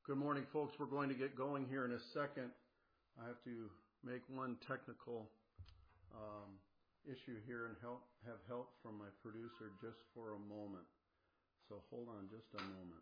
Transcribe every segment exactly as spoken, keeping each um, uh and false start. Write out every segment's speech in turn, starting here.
Good morning, folks. We're going to get going here in a second. I have to make one technical um, issue here and help have help from my producer just for a moment. So hold on just a moment.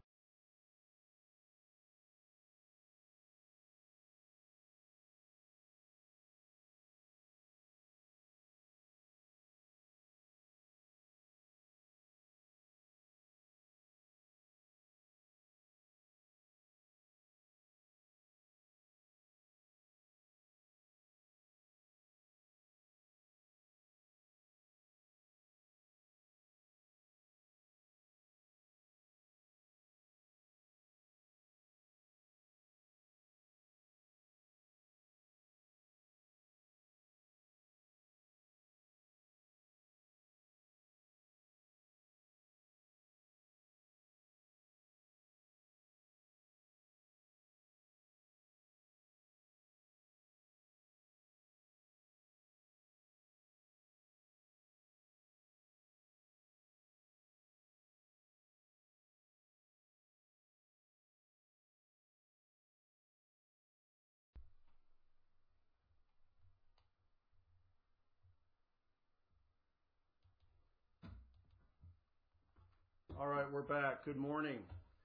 All right, we're back. Good morning.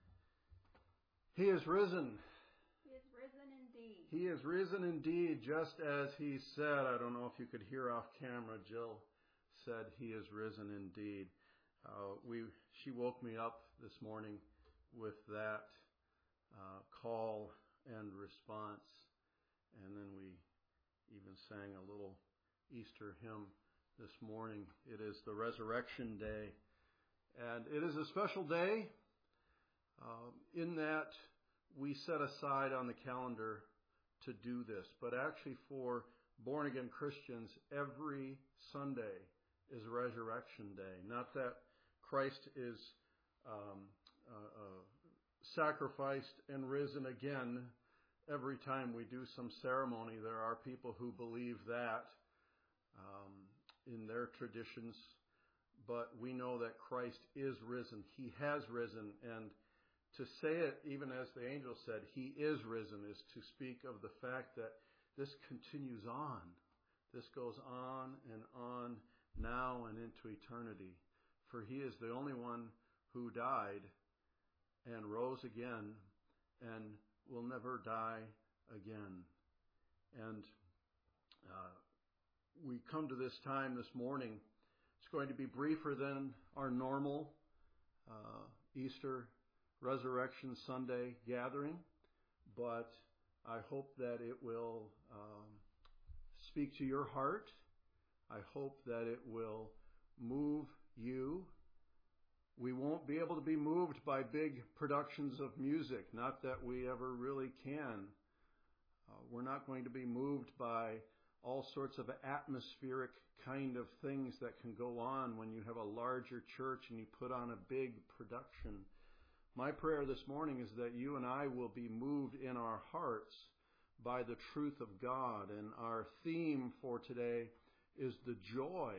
He is risen. He is risen indeed. He is risen indeed, just as he said. I don't know if you could hear off camera. Jill said he is risen indeed. Uh, we she woke me up this morning with that uh, call and response, and then we even sang a little Easter hymn this morning. It is the Resurrection Day. And it is a special day uh, in that we set aside on the calendar to do this. But actually for born-again Christians, every Sunday is Resurrection Day. Not that Christ is um, uh, uh, sacrificed and risen again every time we do some ceremony. There are people who believe that um, in their traditions. But we know that Christ is risen. He has risen. And to say it, even as the angel said, He is risen, is to speak of the fact that this continues on. This goes on and on now and into eternity. For He is the only one who died and rose again and will never die again. And uh, we come to this time this morning. It's going to be briefer than our normal uh, Easter Resurrection Sunday gathering, but I hope that it will um, speak to your heart. I hope that it will move you. We won't be able to be moved by big productions of music, not that we ever really can. Uh, we're not going to be moved by all sorts of atmospheric kind of things that can go on when you have a larger church and you put on a big production. My prayer this morning is that you and I will be moved in our hearts by the truth of God. And our theme for today is the joy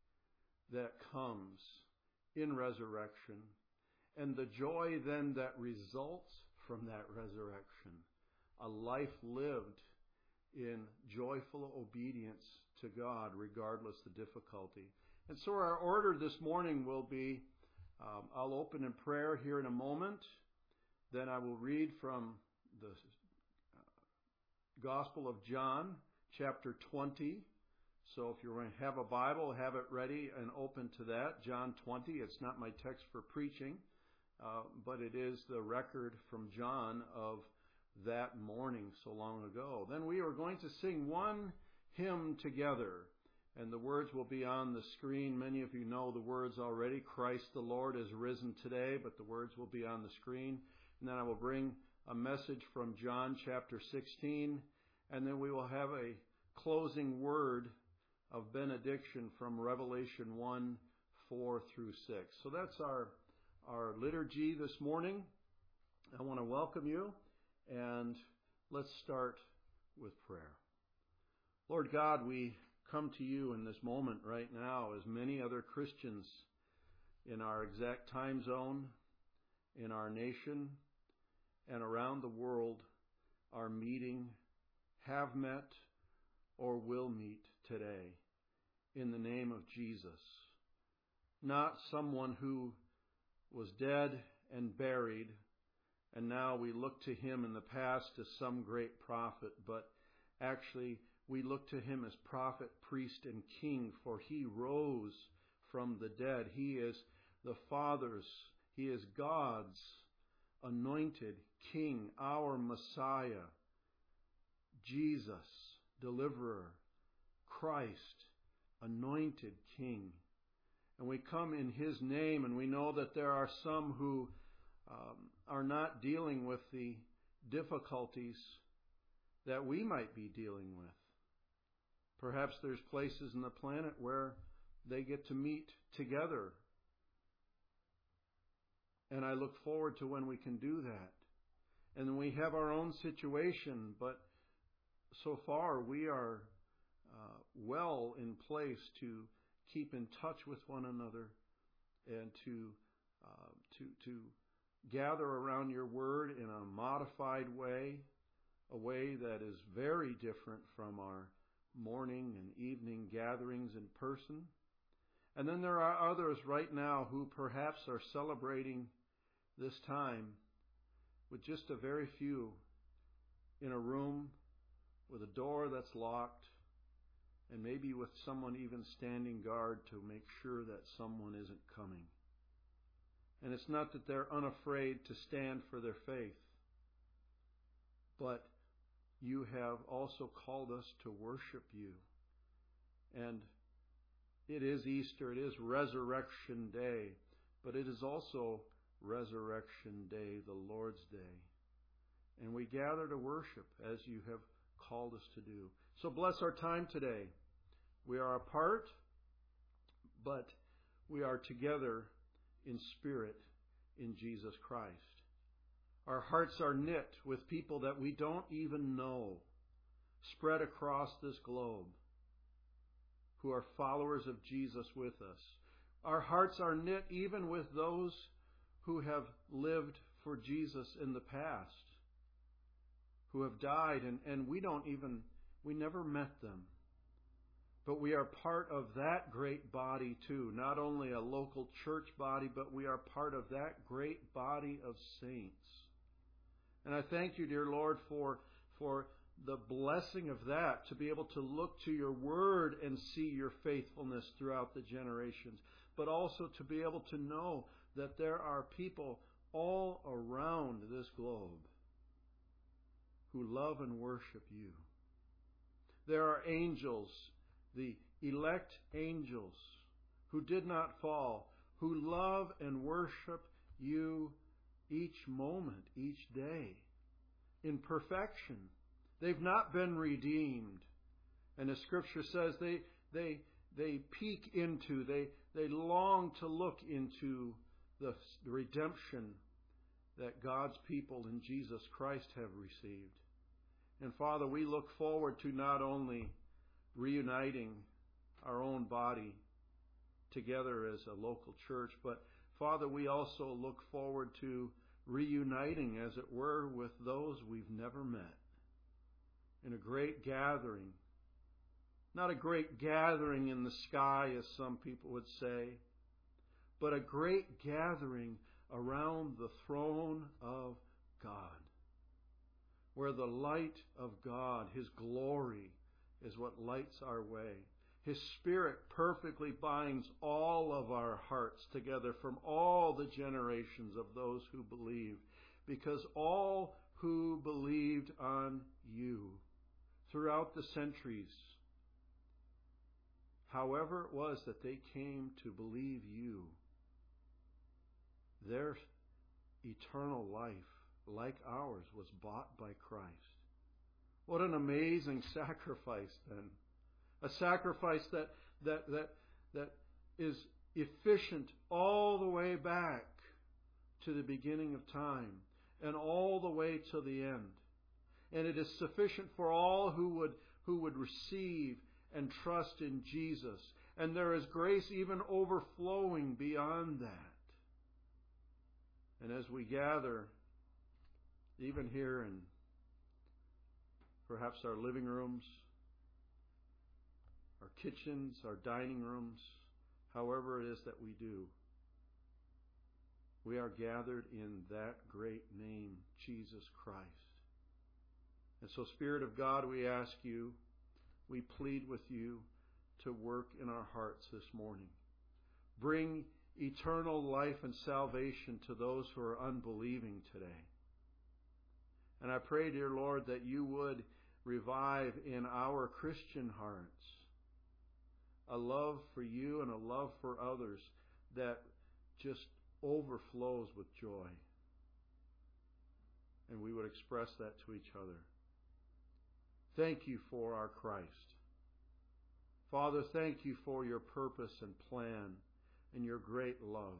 that comes in resurrection and the joy then that results from that resurrection. A life lived in joyful obedience to God, regardless the difficulty. And so our order this morning will be, um, I'll open in prayer here in a moment. Then I will read from the uh, Gospel of John, chapter twenty. So if you're going to have a Bible, have it ready and open to that. John twenty, it's not my text for preaching, uh, but it is the record from John of that morning so long ago. Then we are going to sing one hymn together, and the words will be on the screen. Many of you know the words already. Christ the Lord is risen today, but the words will be on the screen. And then I will bring a message from John chapter sixteen, and then we will have a closing word of benediction from Revelation one, four through six. So that's our, our liturgy this morning. I want to welcome you. And let's start with prayer. Lord God, we come to you in this moment right now as many other Christians in our exact time zone, in our nation, and around the world are meeting, have met, or will meet today in the name of Jesus. Not someone who was dead and buried, and now we look to him in the past as some great prophet, but actually we look to him as prophet, priest, and king, for he rose from the dead. He is the Father's, he is God's anointed King, our Messiah, Jesus, deliverer, Christ, anointed King. And we come in his name, and we know that there are some who um, are not dealing with the difficulties that we might be dealing with. Perhaps there's places in the planet where they get to meet together. And I look forward to when we can do that. And we have our own situation, but so far we are uh, well in place to keep in touch with one another and to uh, to to gather around your word in a modified way, a way that is very different from our morning and evening gatherings in person. And then there are others right now who perhaps are celebrating this time with just a very few in a room with a door that's locked, and maybe with someone even standing guard to make sure that someone isn't coming. And it's not that they're unafraid to stand for their faith, but you have also called us to worship you. And it is Easter, it is Resurrection Day, but it is also Resurrection Day, the Lord's Day. And we gather to worship as you have called us to do. So bless our time today. We are apart, but we are together in spirit in Jesus Christ. Our hearts are knit with people that we don't even know, spread across this globe, who are followers of Jesus with us. Our hearts are knit even with those who have lived for Jesus in the past, who have died, and, and we don't even, we never met them. But we are part of that great body too, not only a local church body, but we are part of that great body of saints. And I thank you, dear Lord, for, for the blessing of that, to be able to look to your word and see your faithfulness throughout the generations, but also to be able to know that there are people all around this globe who love and worship you. There are angels, the elect angels, who did not fall, who love and worship you each moment, each day, in perfection. They've not been redeemed. And as Scripture says, they they they peek into, they, they long to look into the redemption that God's people in Jesus Christ have received. And Father, we look forward to not only reuniting our own body together as a local church, but Father, we also look forward to reuniting, as it were, with those we've never met in a great gathering. Not a great gathering in the sky, as some people would say, but a great gathering around the throne of God, where the light of God, His glory, is what lights our way. His Spirit perfectly binds all of our hearts together from all the generations of those who believe, because all who believed on you throughout the centuries, however it was that they came to believe you, their eternal life, like ours, was bought by Christ. What an amazing sacrifice then. A sacrifice that that that that is efficient all the way back to the beginning of time and all the way to the end. And it is sufficient for all who would who would receive and trust in Jesus. And there is grace even overflowing beyond that. And as we gather even here in perhaps our living rooms, our kitchens, our dining rooms, however it is that we do. We are gathered in that great name, Jesus Christ. And so, Spirit of God, we ask you, we plead with you to work in our hearts this morning. Bring eternal life and salvation to those who are unbelieving today. And I pray, dear Lord, that you would revive in our Christian hearts a love for you and a love for others that just overflows with joy. And we would express that to each other. Thank you for our Christ. Father, thank you for your purpose and plan and your great love.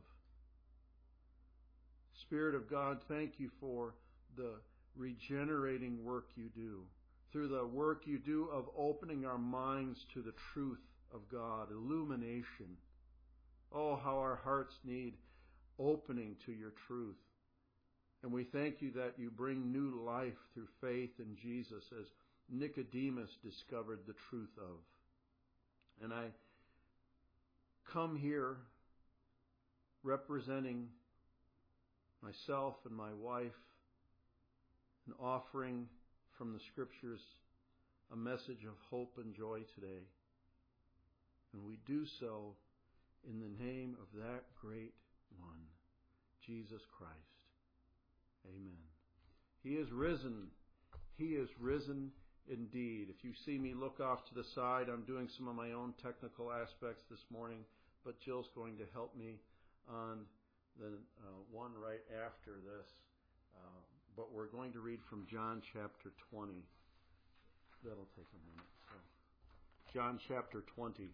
Spirit of God, thank you for the regenerating work you do, through the work you do of opening our minds to the truth of God, illumination. Oh, how our hearts need opening to your truth. And we thank you that you bring new life through faith in Jesus, as Nicodemus discovered the truth of. And I come here representing myself and my wife and offering from the Scriptures a message of hope and joy today. And we do so in the name of that great one, Jesus Christ. Amen. He is risen. He is risen indeed. If you see me look off to the side, I'm doing some of my own technical aspects this morning, but Jill's going to help me on the uh, one right after this. Uh, but we're going to read from John chapter twenty. That'll take a minute. So, John chapter twenty.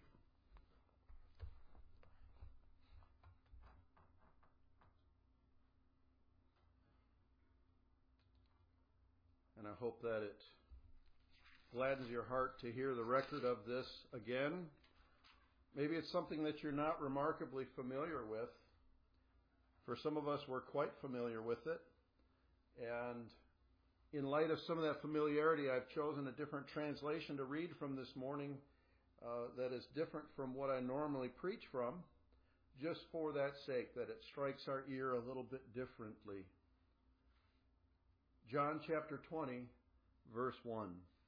And I hope that it gladdens your heart to hear the record of this again. Maybe it's something that you're not remarkably familiar with. For some of us, we're quite familiar with it. And in light of some of that familiarity, I've chosen a different translation to read from this morning uh, that is different from what I normally preach from, just for that sake, that it strikes our ear a little bit differently. John chapter twenty, verse one.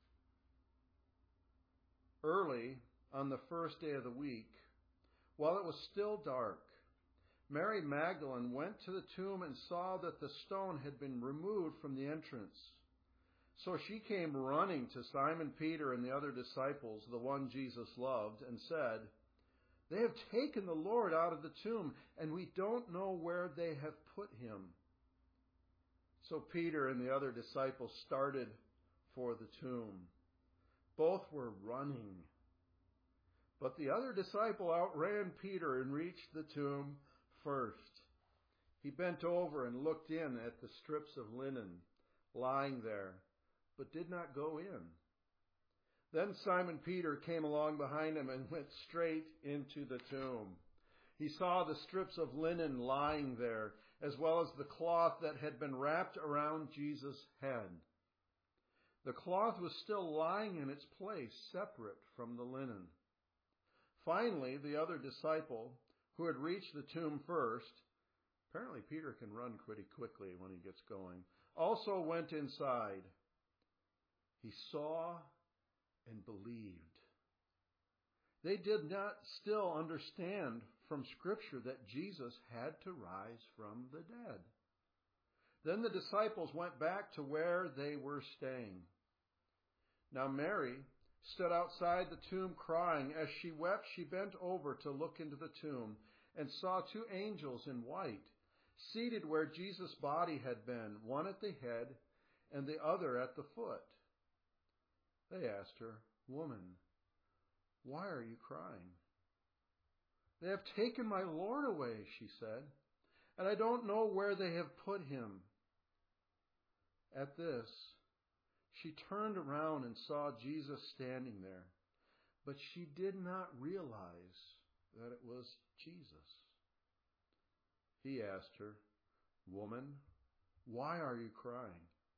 Early on the first day of the week, while it was still dark, Mary Magdalene went to the tomb and saw that the stone had been removed from the entrance. So she came running to Simon Peter and the other disciples, the one Jesus loved, and said, "They have taken the Lord out of the tomb, and we don't know where they have put him." So Peter and the other disciples started for the tomb. Both were running. But the other disciple outran Peter and reached the tomb first. He bent over and looked in at the strips of linen lying there, but did not go in. Then Simon Peter came along behind him and went straight into the tomb. He saw the strips of linen lying there, as well as the cloth that had been wrapped around Jesus' head. The cloth was still lying in its place, separate from the linen. Finally, the other disciple, who had reached the tomb first — apparently Peter can run pretty quickly when he gets going — also went inside. He saw and believed. They did not still understand from Scripture that Jesus had to rise from the dead. Then the disciples went back to where they were staying. Now Mary stood outside the tomb crying. As she wept, she bent over to look into the tomb and saw two angels in white, seated where Jesus' body had been, one at the head and the other at the foot. They asked her, "Woman, why are you crying?" "They have taken my Lord away," she said, "and I don't know where they have put him." At this, she turned around and saw Jesus standing there, but she did not realize that it was Jesus. He asked her, "Woman, why are you crying?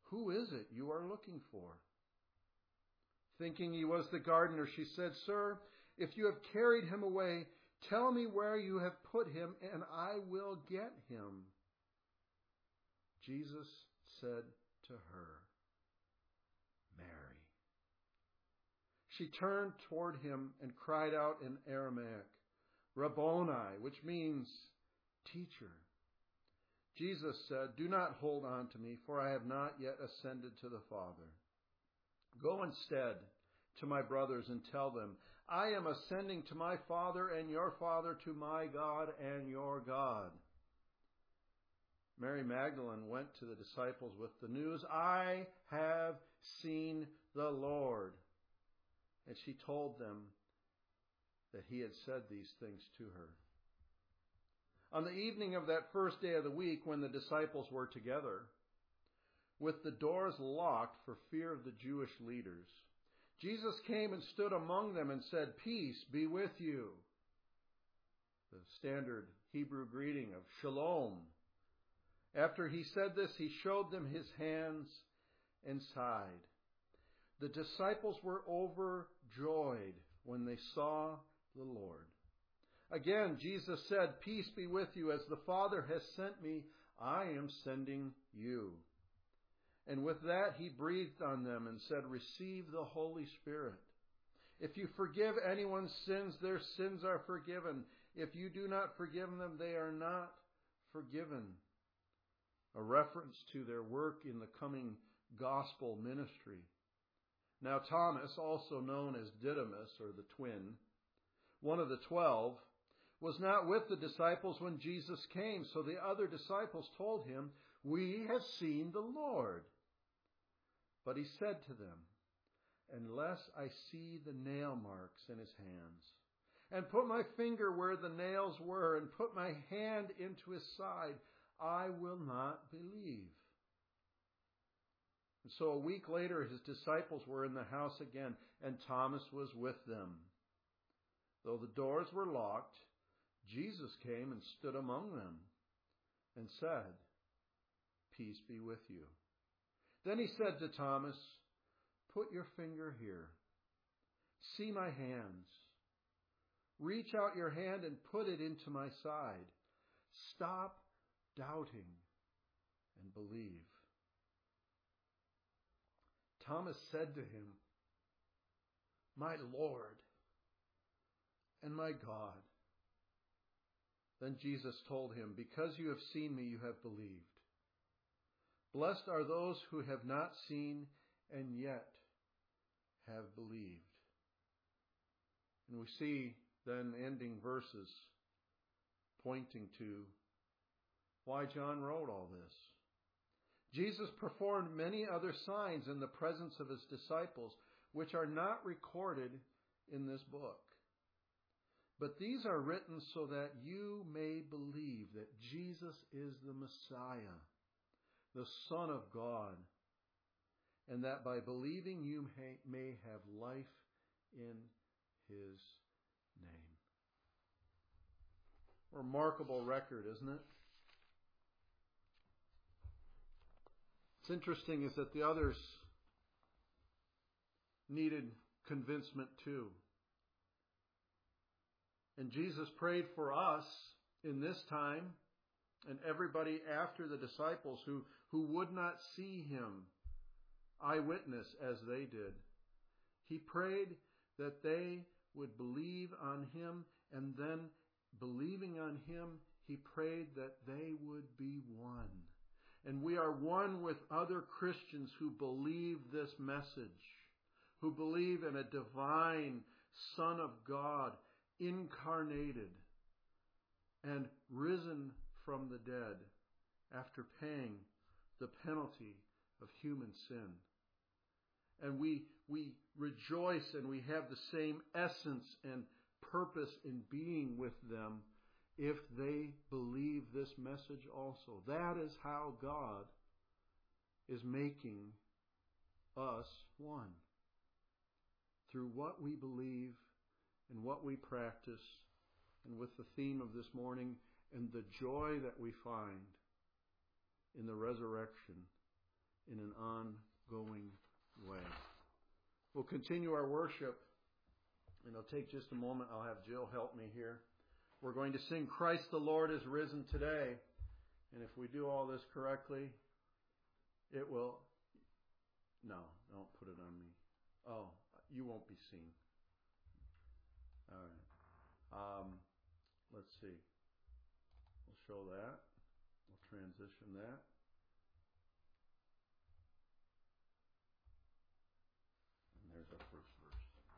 "Who is it you are looking for?" Thinking he was the gardener, she said, "Sir, if you have carried him away, tell me where you have put him, and I will get him." Jesus said to her, "Mary." She turned toward him and cried out in Aramaic, "Rabboni," which means teacher. Jesus said, "Do not hold on to me, for I have not yet ascended to the Father. Go instead to my brothers and tell them, I am ascending to my Father and your Father, to my God and your God." Mary Magdalene went to the disciples with the news, "I have seen the Lord." And she told them that he had said these things to her. On the evening of that first day of the week, when the disciples were together, with the doors locked for fear of the Jewish leaders, Jesus came and stood among them and said, "Peace be with you." The standard Hebrew greeting of shalom. After he said this, he showed them his hands and side. The disciples were overjoyed when they saw the Lord. Again, Jesus said, "Peace be with you. As the Father has sent me, I am sending you." And with that, he breathed on them and said, "Receive the Holy Spirit. If you forgive anyone's sins, their sins are forgiven. If you do not forgive them, they are not forgiven." A reference to their work in the coming gospel ministry. Now Thomas, also known as Didymus, or the twin, one of the twelve, was not with the disciples when Jesus came. So the other disciples told him, "We have seen the Lord." But he said to them, "Unless I see the nail marks in his hands, and put my finger where the nails were, and put my hand into his side, I will not believe." And so a week later, his disciples were in the house again, and Thomas was with them. Though the doors were locked, Jesus came and stood among them and said, "Peace be with you." Then he said to Thomas, "Put your finger here. See my hands. Reach out your hand and put it into my side. Stop doubting and believe." Thomas said to him, "My Lord and my God." Then Jesus told him, "Because you have seen me, you have believed. Blessed are those who have not seen and yet have believed." And we see then ending verses pointing to why John wrote all this. Jesus performed many other signs in the presence of his disciples, which are not recorded in this book. But these are written so that you may believe that Jesus is the Messiah, the Son of God, and that by believing you may have life in his name. Remarkable record, isn't it? What's interesting is that the others needed convincement too. And Jesus prayed for us in this time and everybody after the disciples who, who would not see him eyewitness as they did. He prayed that they would believe on him, and then believing on him, he prayed that they would be one. And we are one with other Christians who believe this message, who believe in a divine Son of God, incarnated and risen from the dead after paying the penalty of human sin. And we, we rejoice and we have the same essence and purpose in being with them if they believe this message also. That is how God is making us one. Through what we believe and what we practice, and with the theme of this morning, and the joy that we find in the resurrection in an ongoing way. We'll continue our worship, and it'll take just a moment. I'll have Jill help me here. We're going to sing Christ the Lord is Risen Today. And if we do all this correctly, it will... No, don't put it on me. Oh, you won't be seen. All right. Um, let's see. We'll show that. We'll transition that. And there's our first verse.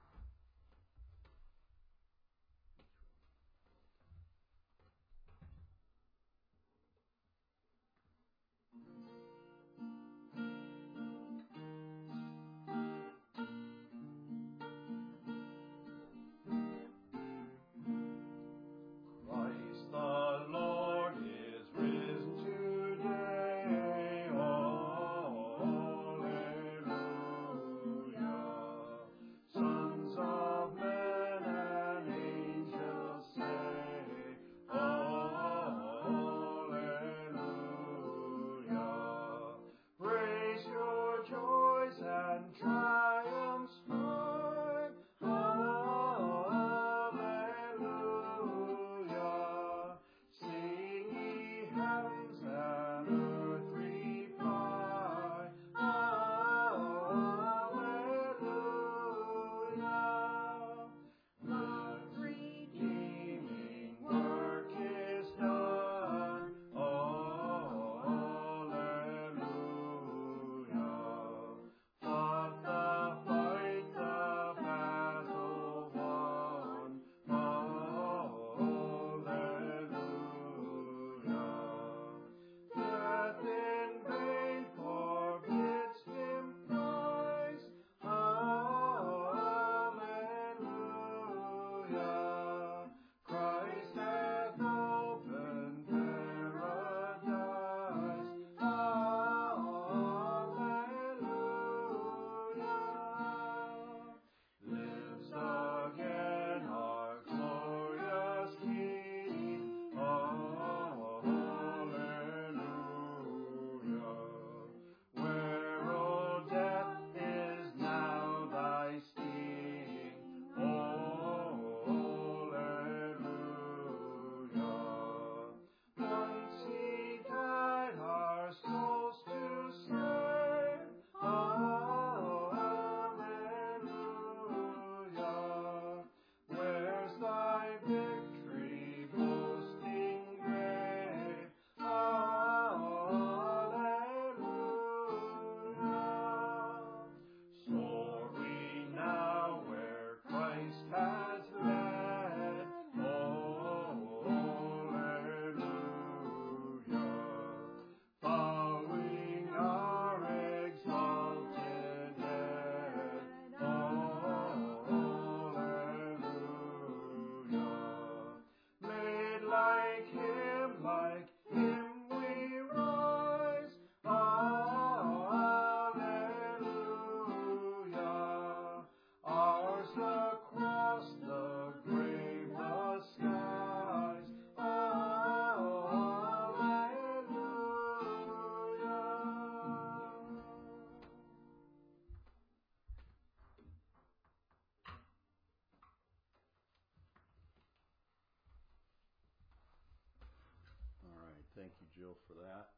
Thank you, Jill, for that.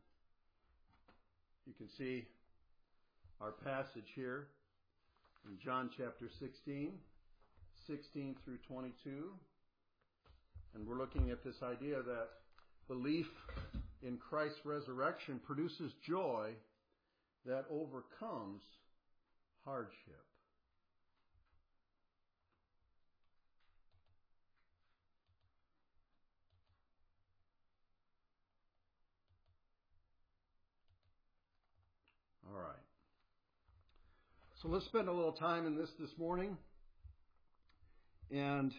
You can see our passage here in John chapter sixteen, sixteen through twenty-two. And we're looking at this idea that belief in Christ's resurrection produces joy that overcomes hardship. All right. So let's spend a little time in this this morning. And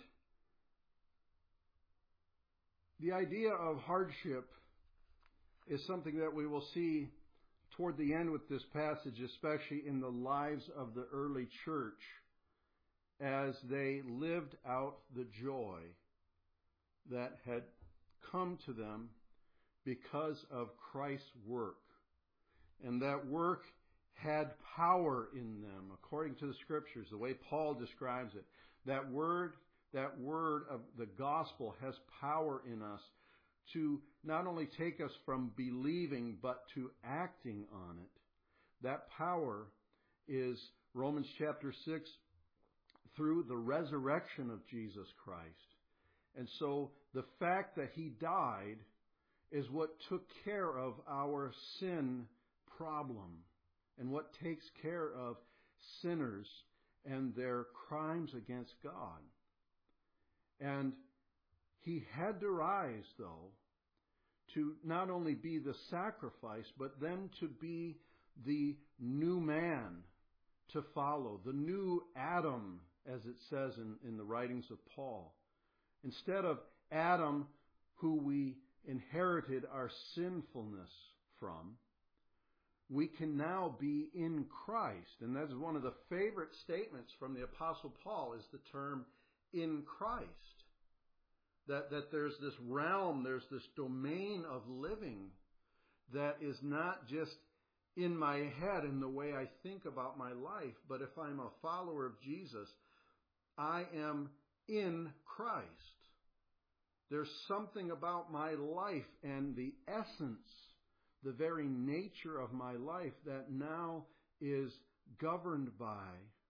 the idea of hardship is something that we will see toward the end with this passage, especially in the lives of the early church as they lived out the joy that had come to them because of Christ's work. And that work had power in them, according to the Scriptures, the way Paul describes it. That word, that word of the gospel has power in us to not only take us from believing, but to acting on it. That power is Romans chapter six, through the resurrection of Jesus Christ. And so the fact that He died is what took care of our sin problem and what takes care of sinners and their crimes against God. And He had to rise, though, to not only be the sacrifice, but then to be the new man to follow, the new Adam, as it says in, in the writings of Paul. Instead of Adam, who we inherited our sinfulness from, we can now be in Christ. And that's one of the favorite statements from the Apostle Paul, is the term in Christ. That, that there's this realm, there's this domain of living that is not just in my head in the way I think about my life, but if I'm a follower of Jesus, I am in Christ. There's something about my life and the essence, the very nature of my life that now is governed by,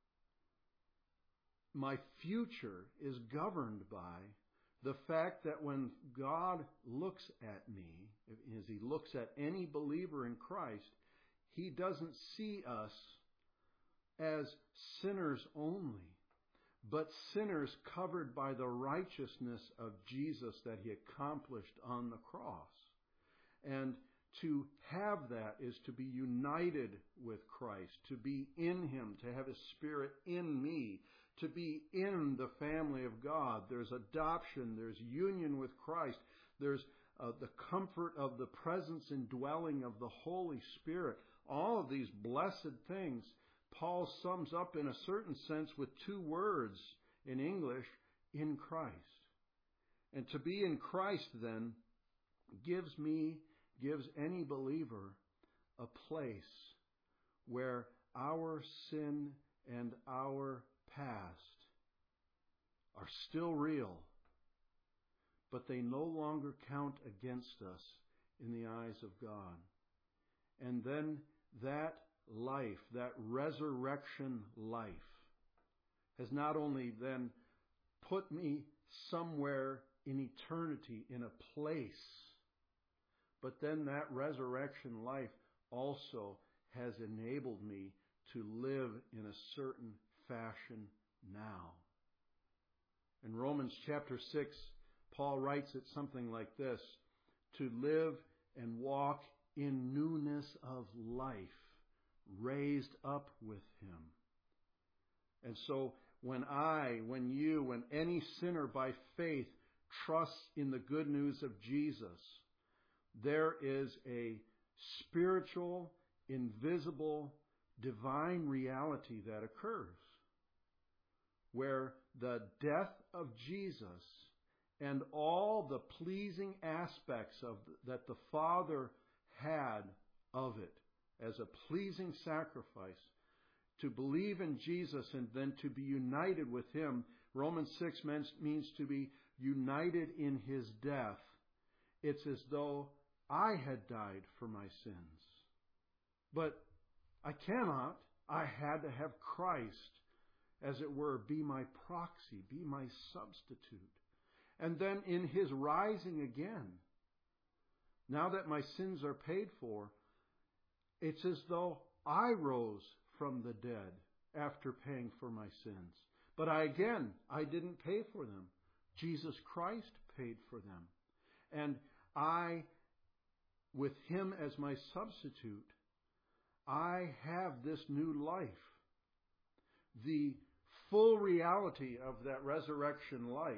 my future is governed by the fact that when God looks at me, as He looks at any believer in Christ, He doesn't see us as sinners only, but sinners covered by the righteousness of Jesus that He accomplished on the cross. And to have that is to be united with Christ, to be in Him, to have His Spirit in me, to be in the family of God. There's adoption, there's union with Christ, there's uh, the comfort of the presence and dwelling of the Holy Spirit. All of these blessed things Paul sums up in a certain sense with two words in English, in Christ. And to be in Christ then gives me, gives any believer a place where our sin and our past are still real, but they no longer count against us in the eyes of God. And then that life, that resurrection life, has not only then put me somewhere in eternity, in a place, but then that resurrection life also has enabled me to live in a certain fashion now. In Romans chapter six, Paul writes it something like this: to live and walk in newness of life, raised up with Him. And so when I, when you, when any sinner by faith trusts in the good news of Jesus, there is a spiritual, invisible, divine reality that occurs, where the death of Jesus and all the pleasing aspects of that the Father had of it as a pleasing sacrifice, to believe in Jesus and then to be united with Him. Romans six means to be united in His death. It's as though I had died for my sins. But I cannot. I had to have Christ, as it were, be my proxy, be my substitute. And then in His rising again, now that my sins are paid for, it's as though I rose from the dead after paying for my sins. But I again, I didn't pay for them. Jesus Christ paid for them. And I, with Him as my substitute, I have this new life. The full reality of that resurrection life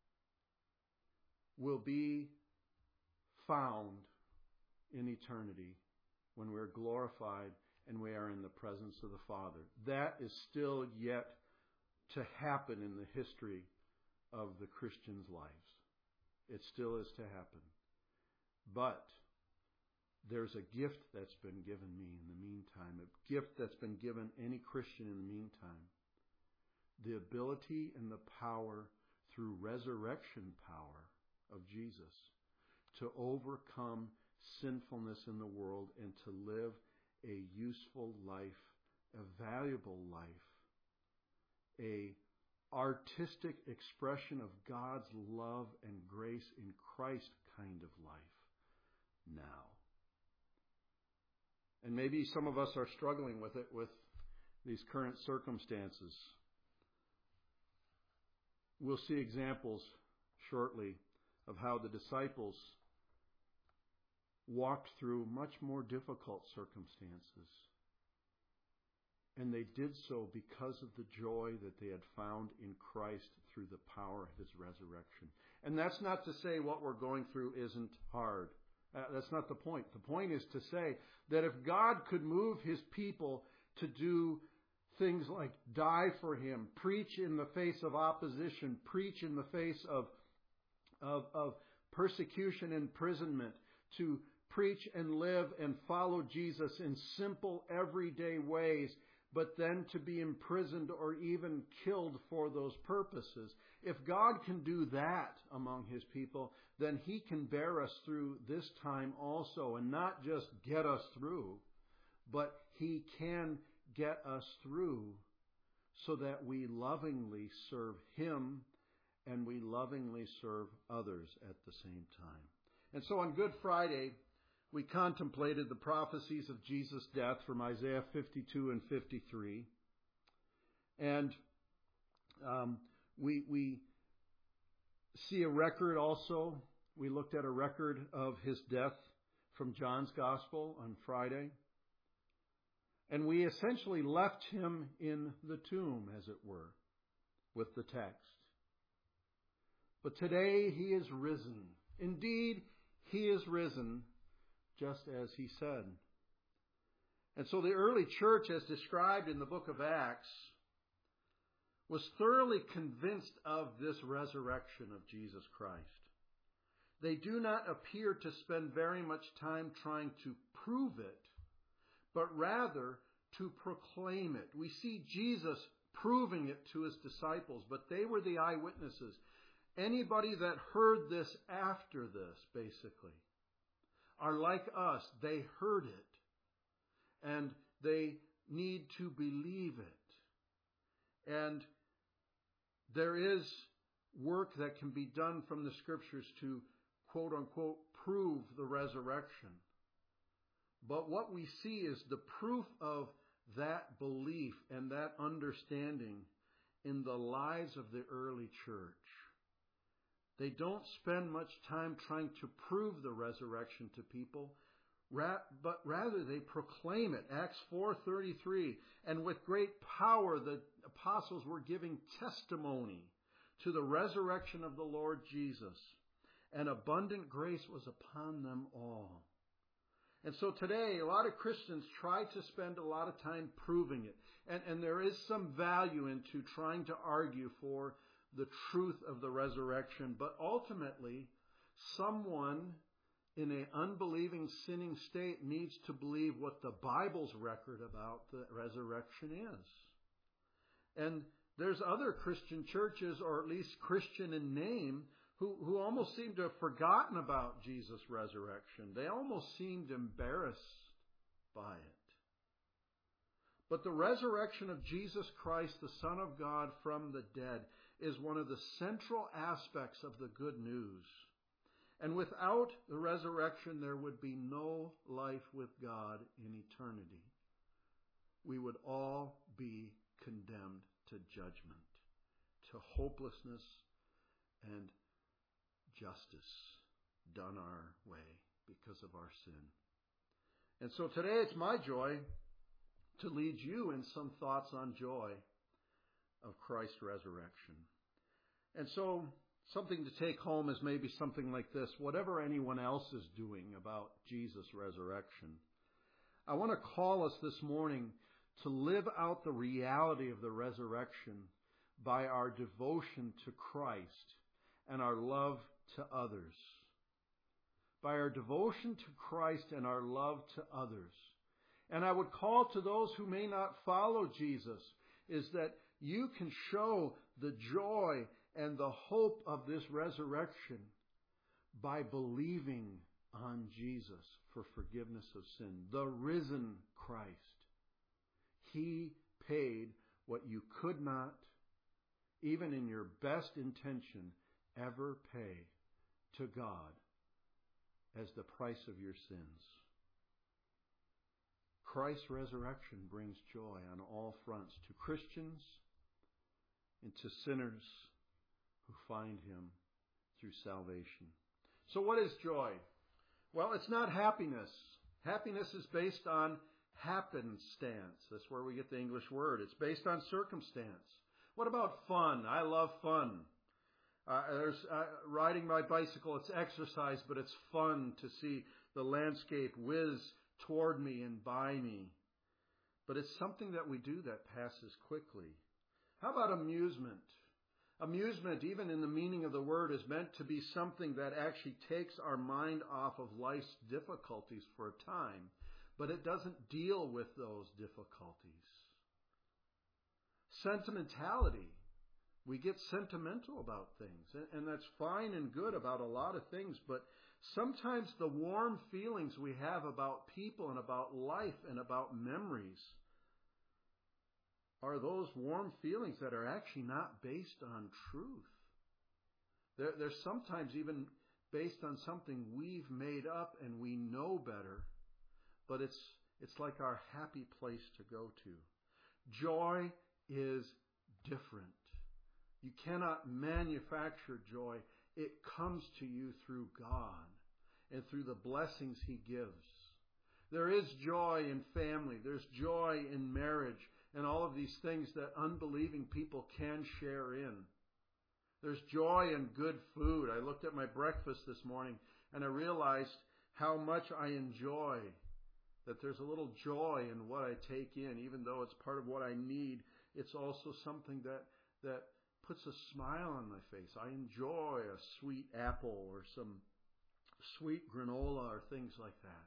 will be found in eternity when we're glorified and we are in the presence of the Father. That is still yet to happen in the history of the Christians' lives. It still is to happen. But there's a gift that's been given me in the meantime, a gift that's been given any Christian in the meantime. The ability and the power through resurrection power of Jesus to overcome sinfulness in the world and to live a useful life, a valuable life, a artistic expression of God's love and grace in Christ kind of life now. And maybe some of us are struggling with it with these current circumstances. We'll see examples shortly of how the disciples walked through much more difficult circumstances. And they did so because of the joy that they had found in Christ through the power of His resurrection. And that's not to say what we're going through isn't hard. Uh, that's not the point. The point is to say that if God could move His people to do things like die for Him, preach in the face of opposition, preach in the face of, of, of persecution, imprisonment, to preach and live and follow Jesus in simple, everyday ways, but then to be imprisoned or even killed for those purposes. If God can do that among His people, then He can bear us through this time also, and not just get us through, but He can get us through so that we lovingly serve Him and we lovingly serve others at the same time. And so on Good Friday, we contemplated the prophecies of Jesus' death from Isaiah fifty-two and fifty-three. And um, we, we see a record also. We looked at a record of His death from John's Gospel on Friday. And we essentially left Him in the tomb, as it were, with the text. But today He is risen. Indeed, He is risen, just as He said. And so the early church, as described in the book of Acts, was thoroughly convinced of this resurrection of Jesus Christ. They do not appear to spend very much time trying to prove it, but rather to proclaim it. We see Jesus proving it to His disciples, but they were the eyewitnesses. Anybody that heard this after this, basically, are like us. They heard it, and they need to believe it. And there is work that can be done from the Scriptures to, quote unquote, prove the resurrection. But what we see is the proof of that belief and that understanding in the lives of the early church. They don't spend much time trying to prove the resurrection to people, but rather they proclaim it. Acts four thirty-three, and with great power the apostles were giving testimony to the resurrection of the Lord Jesus, and abundant grace was upon them all. And so today, a lot of Christians try to spend a lot of time proving it. And, and there is some value into trying to argue for the truth of the resurrection. But ultimately, someone in an unbelieving, sinning state needs to believe what the Bible's record about the resurrection is. And there's other Christian churches, or at least Christian in name, Who, who almost seemed to have forgotten about Jesus' resurrection. They almost seemed embarrassed by it. But the resurrection of Jesus Christ, the Son of God from the dead, is one of the central aspects of the good news. And without the resurrection, there would be no life with God in eternity. We would all be condemned to judgment, to hopelessness and justice done our way because of our sin. And so today it's my joy to lead you in some thoughts on joy of Christ's resurrection. And so something to take home is maybe something like this. Whatever anyone else is doing about Jesus' resurrection, I want to call us this morning to live out the reality of the resurrection by our devotion to Christ and our love to others. by our devotion to Christ and our love to others. And I would call to those who may not follow Jesus is that you can show the joy and the hope of this resurrection by believing on Jesus for forgiveness of sin, the risen Christ. He paid what you could not, even in your best intention, ever pay to God as the price of your sins. Christ's resurrection brings joy on all fronts to Christians and to sinners who find Him through salvation. So what is joy? Well, it's not happiness. Happiness is based on happenstance. That's where we get the English word. It's based on circumstance. What about fun? I love fun. Uh, there's uh, riding my bicycle. It's exercise, but it's fun to see the landscape whiz toward me and by me. But it's something that we do that passes quickly. How about amusement? Amusement, even in the meaning of the word, is meant to be something that actually takes our mind off of life's difficulties for a time, but it doesn't deal with those difficulties. Sentimentality. We get sentimental about things, and that's fine and good about a lot of things, but sometimes the warm feelings we have about people and about life and about memories are those warm feelings that are actually not based on truth. They're, they're sometimes even based on something we've made up and we know better, but it's it's like our happy place to go to. Joy is different. You cannot manufacture joy. It comes to you through God and through the blessings He gives. There is joy in family. There's joy in marriage and all of these things that unbelieving people can share in. There's joy in good food. I looked at my breakfast this morning and I realized how much I enjoy that there's a little joy in what I take in. Even though it's part of what I need, it's also something that, that puts a smile on my face. I enjoy a sweet apple or some sweet granola or things like that.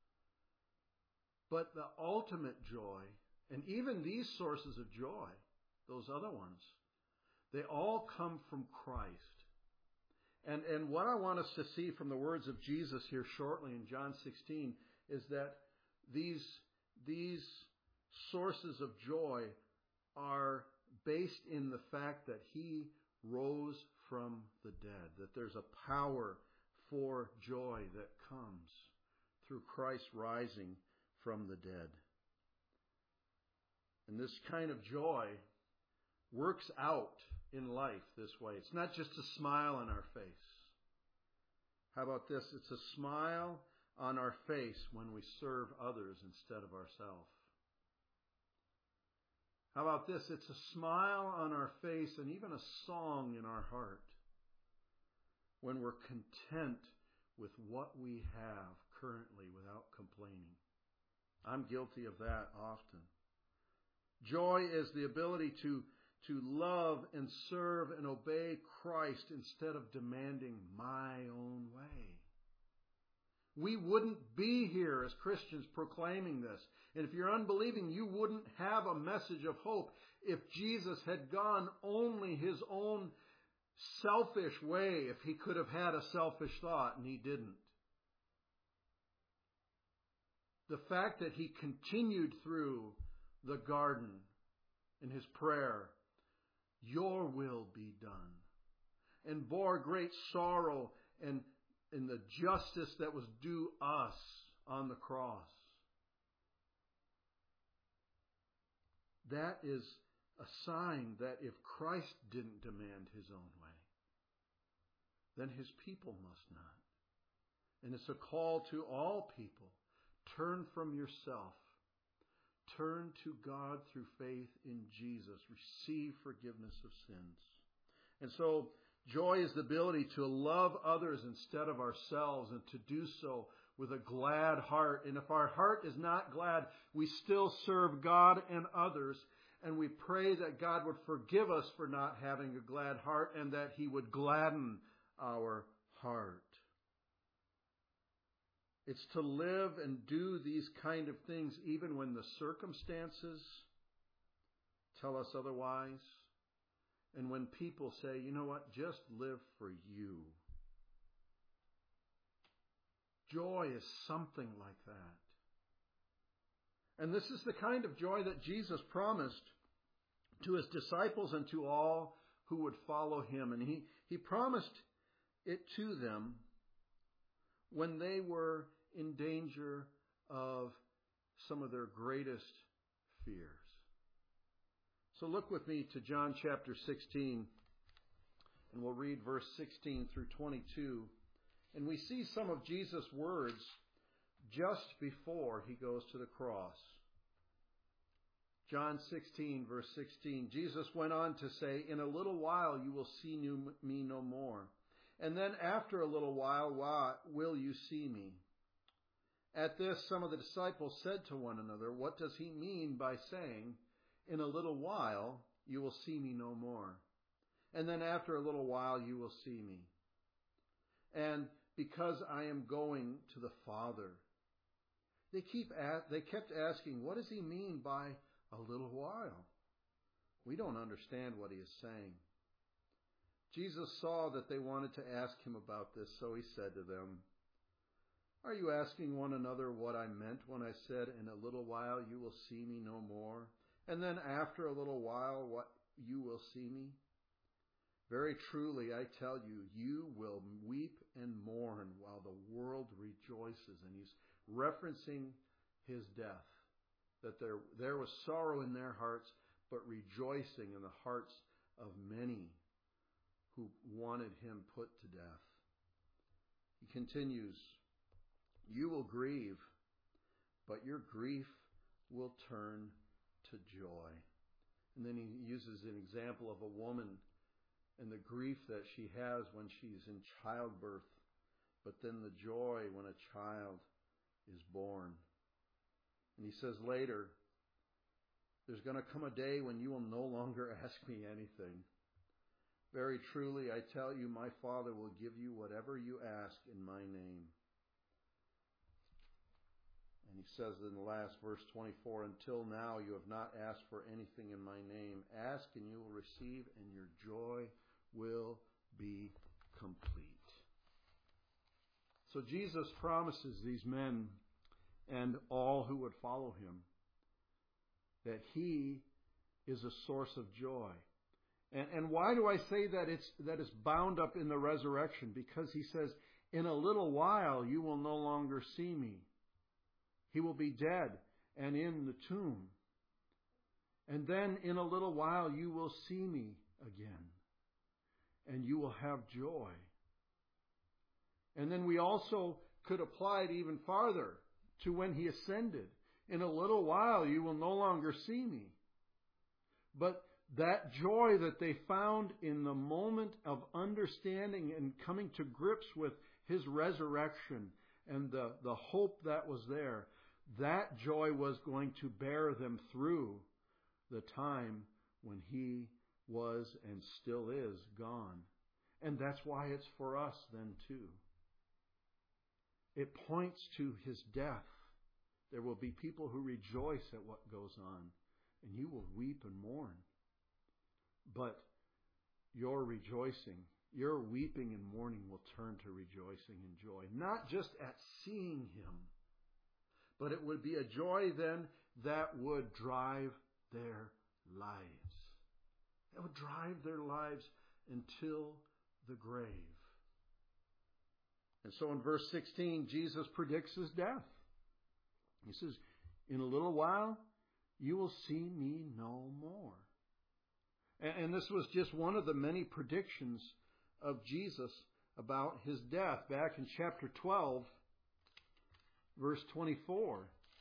But the ultimate joy, and even these sources of joy, those other ones, they all come from Christ. And, and what I want us to see from the words of Jesus here shortly in John sixteen is that these, these sources of joy are based in the fact that He rose from the dead, that there's a power for joy that comes through Christ rising from the dead. And this kind of joy works out in life this way. It's not just a smile on our face. How about this? It's a smile on our face when we serve others instead of ourselves. How about this? It's a smile on our face and even a song in our heart when we're content with what we have currently without complaining. I'm guilty of that often. Joy is the ability to, to love and serve and obey Christ instead of demanding my own way. We wouldn't be here as Christians proclaiming this. And if you're unbelieving, you wouldn't have a message of hope if Jesus had gone only His own selfish way, if He could have had a selfish thought, and He didn't. The fact that He continued through the garden in His prayer, your will be done, and bore great sorrow and in the justice that was due us on the cross. That is a sign that if Christ didn't demand His own way, then His people must not. And it's a call to all people. Turn from yourself. Turn to God through faith in Jesus. Receive forgiveness of sins. And so, joy is the ability to love others instead of ourselves and to do so with a glad heart. And if our heart is not glad, we still serve God and others. And we pray that God would forgive us for not having a glad heart and that He would gladden our heart. It's to live and do these kind of things even when the circumstances tell us otherwise. And when people say, you know what, just live for you. Joy is something like that. And this is the kind of joy that Jesus promised to his disciples and to all who would follow him. And he, he promised it to them when they were in danger of some of their greatest fears. So look with me to John chapter sixteen, and we'll read verse sixteen through twenty-two. And we see some of Jesus' words just before he goes to the cross. John sixteen, verse sixteen, Jesus went on to say, "In a little while you will see me no more. And then after a little while, why will you see me?" At this, some of the disciples said to one another, "What does he mean by saying, 'In a little while you will see me no more'? And then after a little while you will see me. And because I am going to the Father." They keep at, they kept asking, "What does he mean by a little while?" We don't understand what he is saying. Jesus saw that they wanted to ask him about this, so he said to them, "Are you asking one another what I meant when I said, 'In a little while you will see me no more'? And then after a little while what you will see me? Very truly I tell you, you will weep and mourn while the world rejoices." And he's referencing his death. That there, there was sorrow in their hearts, but rejoicing in the hearts of many who wanted him put to death. He continues, "You will grieve, but your grief will turn to joy." And then he uses an example of a woman and the grief that she has when she's in childbirth, but then the joy when a child is born. And he says later, "There's going to come a day when you will no longer ask me anything. Very truly, I tell you, my Father will give you whatever you ask in my name." And he says in the last verse twenty-four, "Until now you have not asked for anything in my name. Ask and you will receive, and your joy will be complete." So Jesus promises these men and all who would follow him that he is a source of joy. And, and why do I say that it's that it's bound up in the resurrection? Because he says, "In a little while you will no longer see me." He will be dead and in the tomb. And then in a little while you will see me again. And you will have joy. And then we also could apply it even farther to when he ascended. In a little while you will no longer see me. But that joy that they found in the moment of understanding and coming to grips with his resurrection and the, the hope that was there, that joy was going to bear them through the time when he was and still is gone. And that's why it's for us then too. It points to his death. There will be people who rejoice at what goes on, and you will weep and mourn. But your rejoicing, your weeping and mourning will turn to rejoicing and joy. Not just at seeing him, but it would be a joy then that would drive their lives. It would drive their lives until the grave. And so in verse sixteen, Jesus predicts his death. He says, "In a little while, you will see me no more." And, and this was just one of the many predictions of Jesus about his death. Back in chapter twelve, verse twenty-four.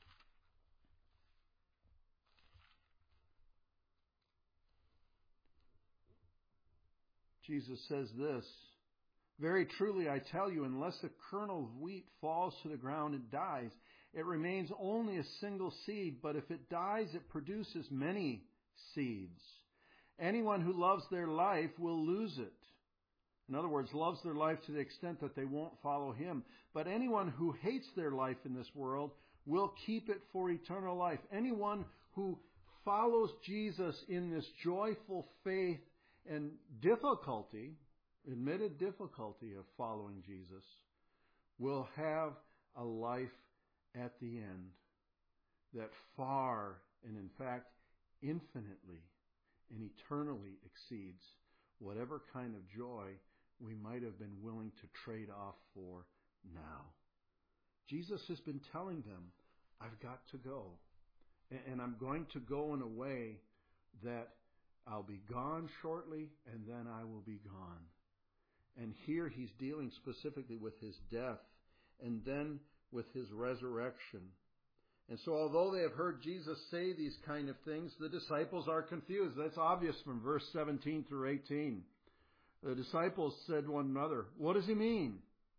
Jesus says this, "Very truly I tell you, unless a kernel of wheat falls to the ground and dies, it remains only a single seed, but if it dies, it produces many seeds. Anyone who loves their life will lose it, In other words, loves their life to the extent that they won't follow Him. But anyone who hates their life in this world will keep it for eternal life. Anyone who follows Jesus in this joyful faith and difficulty, admitted difficulty of following Jesus, will have a life at the end that far and in fact infinitely and eternally exceeds whatever kind of joy we might have been willing to trade off for now. Jesus has been telling them, I've got to go. And I'm going to go in a way that I'll be gone shortly and then I will be gone. And here he's dealing specifically with his death and then with his resurrection. And so although they have heard Jesus say these kind of things, the disciples are confused. That's obvious from verse seventeen through eighteen. The disciples said to one another, what does he mean?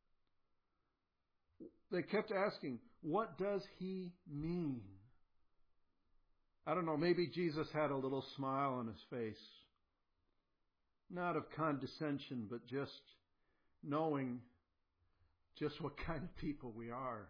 They kept asking, what does he mean? I don't know, maybe Jesus had a little smile on his face. Not of condescension, but just knowing just what kind of people we are.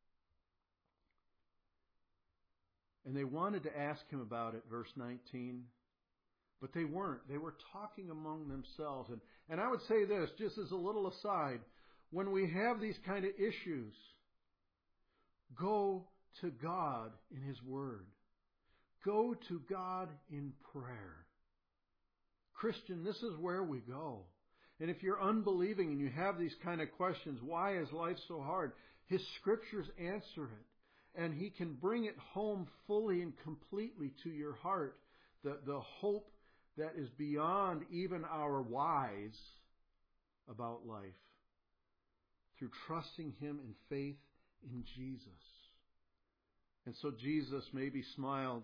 And they wanted to ask him about it, verse nineteen. But they weren't. They were talking among themselves. And, and I would say this, just as a little aside, when we have these kind of issues, go to God in His Word. Go to God in prayer. Christian, this is where we go. And if you're unbelieving and you have these kind of questions, why is life so hard? His Scriptures answer it. And He can bring it home fully and completely to your heart. The, the hope that is beyond even our whys about life. Through trusting Him in faith in Jesus. And so Jesus maybe smiled.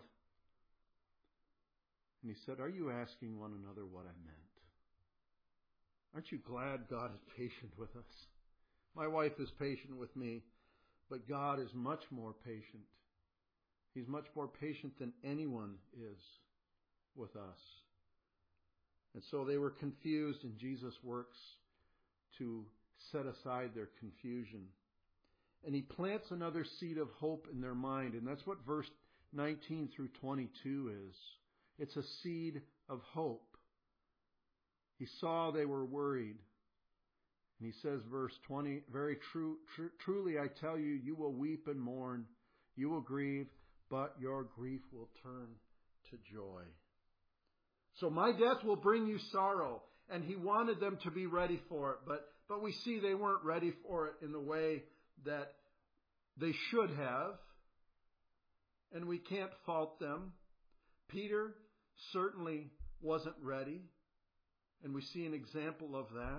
And He said, are you asking one another what I meant? Aren't you glad God is patient with us? My wife is patient with me, but God is much more patient. He's much more patient than anyone is with us. And so they were confused, and Jesus works to set aside their confusion. And He plants another seed of hope in their mind, and that's what verse nineteen through twenty-two is. It's a seed of hope. He saw they were worried. And He says, verse twenty, very true, tr- truly I tell you, you will weep and mourn, you will grieve, but your grief will turn to joy. So my death will bring you sorrow. And He wanted them to be ready for it. But, but we see they weren't ready for it in the way that they should have. And we can't fault them. Peter certainly wasn't ready. And we see an example of that.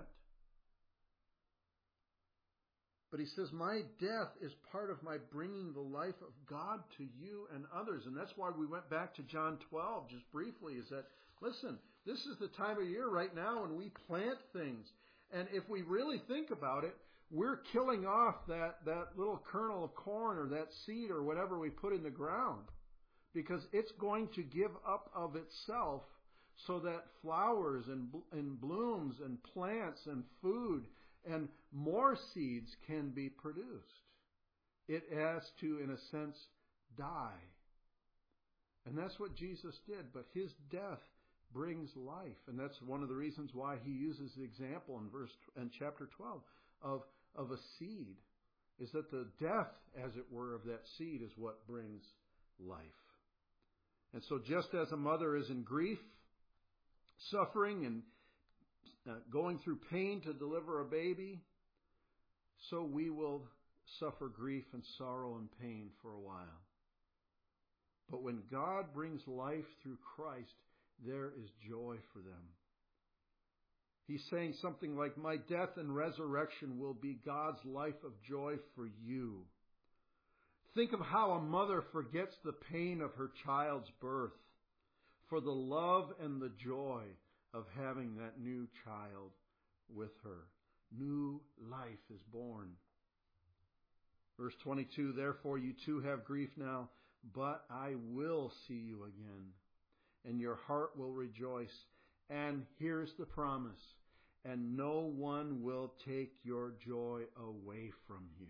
But he says, my death is part of my bringing the life of God to you and others. And that's why we went back to John twelve just briefly, is that, listen, this is the time of year right now when we plant things. And if we really think about it, we're killing off that, that little kernel of corn or that seed or whatever we put in the ground. Because it's going to give up of itself so that flowers and, and blooms and plants and food and more seeds can be produced. It has to, in a sense, die. And that's what Jesus did. But His death brings life. And that's one of the reasons why He uses the example in verse in chapter twelve of, of a seed. Is that the death, as it were, of that seed is what brings life. And so just as a mother is in grief, suffering, and uh, going through pain to deliver a baby, so we will suffer grief and sorrow and pain for a while. But when God brings life through Christ, there is joy for them. He's saying something like, my death and resurrection will be God's life of joy for you. Think of how a mother forgets the pain of her child's birth for the love and the joy of having that new child with her. New life is born. Verse twenty-two, therefore you too have grief now, but I will see you again, and your heart will rejoice. And here's the promise. and no one will take your joy away from you.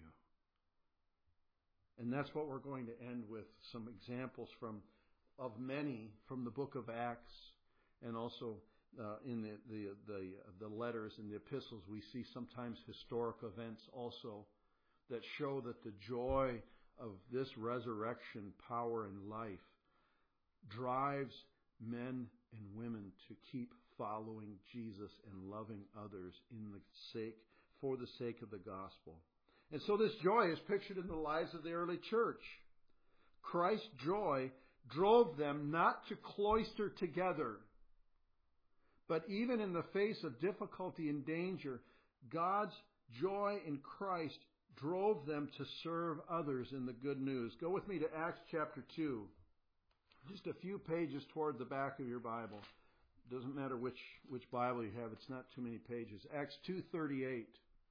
And that's what we're going to end with, some examples from of many from the book of Acts, and also uh, in the, the the the letters and the epistles. We see sometimes historic events also that show that the joy of this resurrection power and life drives men and women to keep following Jesus and loving others in the sake for the sake of the gospel. And so this joy is pictured in the lives of the early church. Christ's joy drove them not to cloister together, but even in the face of difficulty and danger, God's joy in Christ drove them to serve others in the good news. Go with me to Acts chapter two. Just a few pages toward the back of your Bible. Doesn't matter which, which Bible you have. It's not too many pages. Acts two thirty-eight.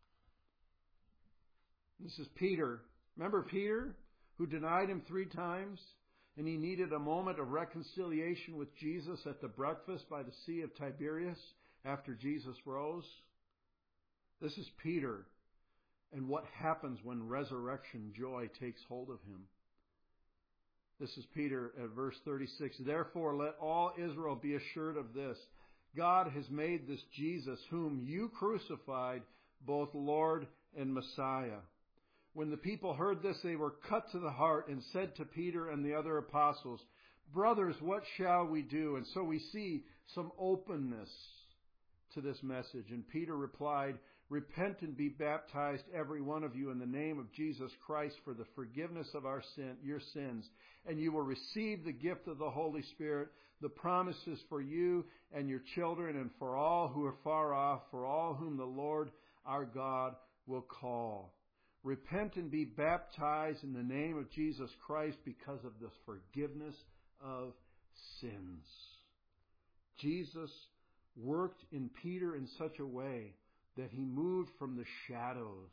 This is Peter. Remember Peter, who denied him three times? And he needed a moment of reconciliation with Jesus at the breakfast by the Sea of Tiberias after Jesus rose. This is Peter and what happens when resurrection joy takes hold of him. This is Peter at verse thirty-six. Therefore, let all Israel be assured of this. God has made this Jesus, whom you crucified, both Lord and Messiah. When the people heard this, they were cut to the heart and said to Peter and the other apostles, Brothers, what shall we do? And so we see some openness to this message. And Peter replied, Repent and be baptized, every one of you, in the name of Jesus Christ for the forgiveness of our sin, your sins, and you will receive the gift of the Holy Spirit. The promises for you and your children and for all who are far off, for all whom the Lord our God will call. Repent and be baptized in the name of Jesus Christ because of the forgiveness of sins. Jesus worked in Peter in such a way that he moved from the shadows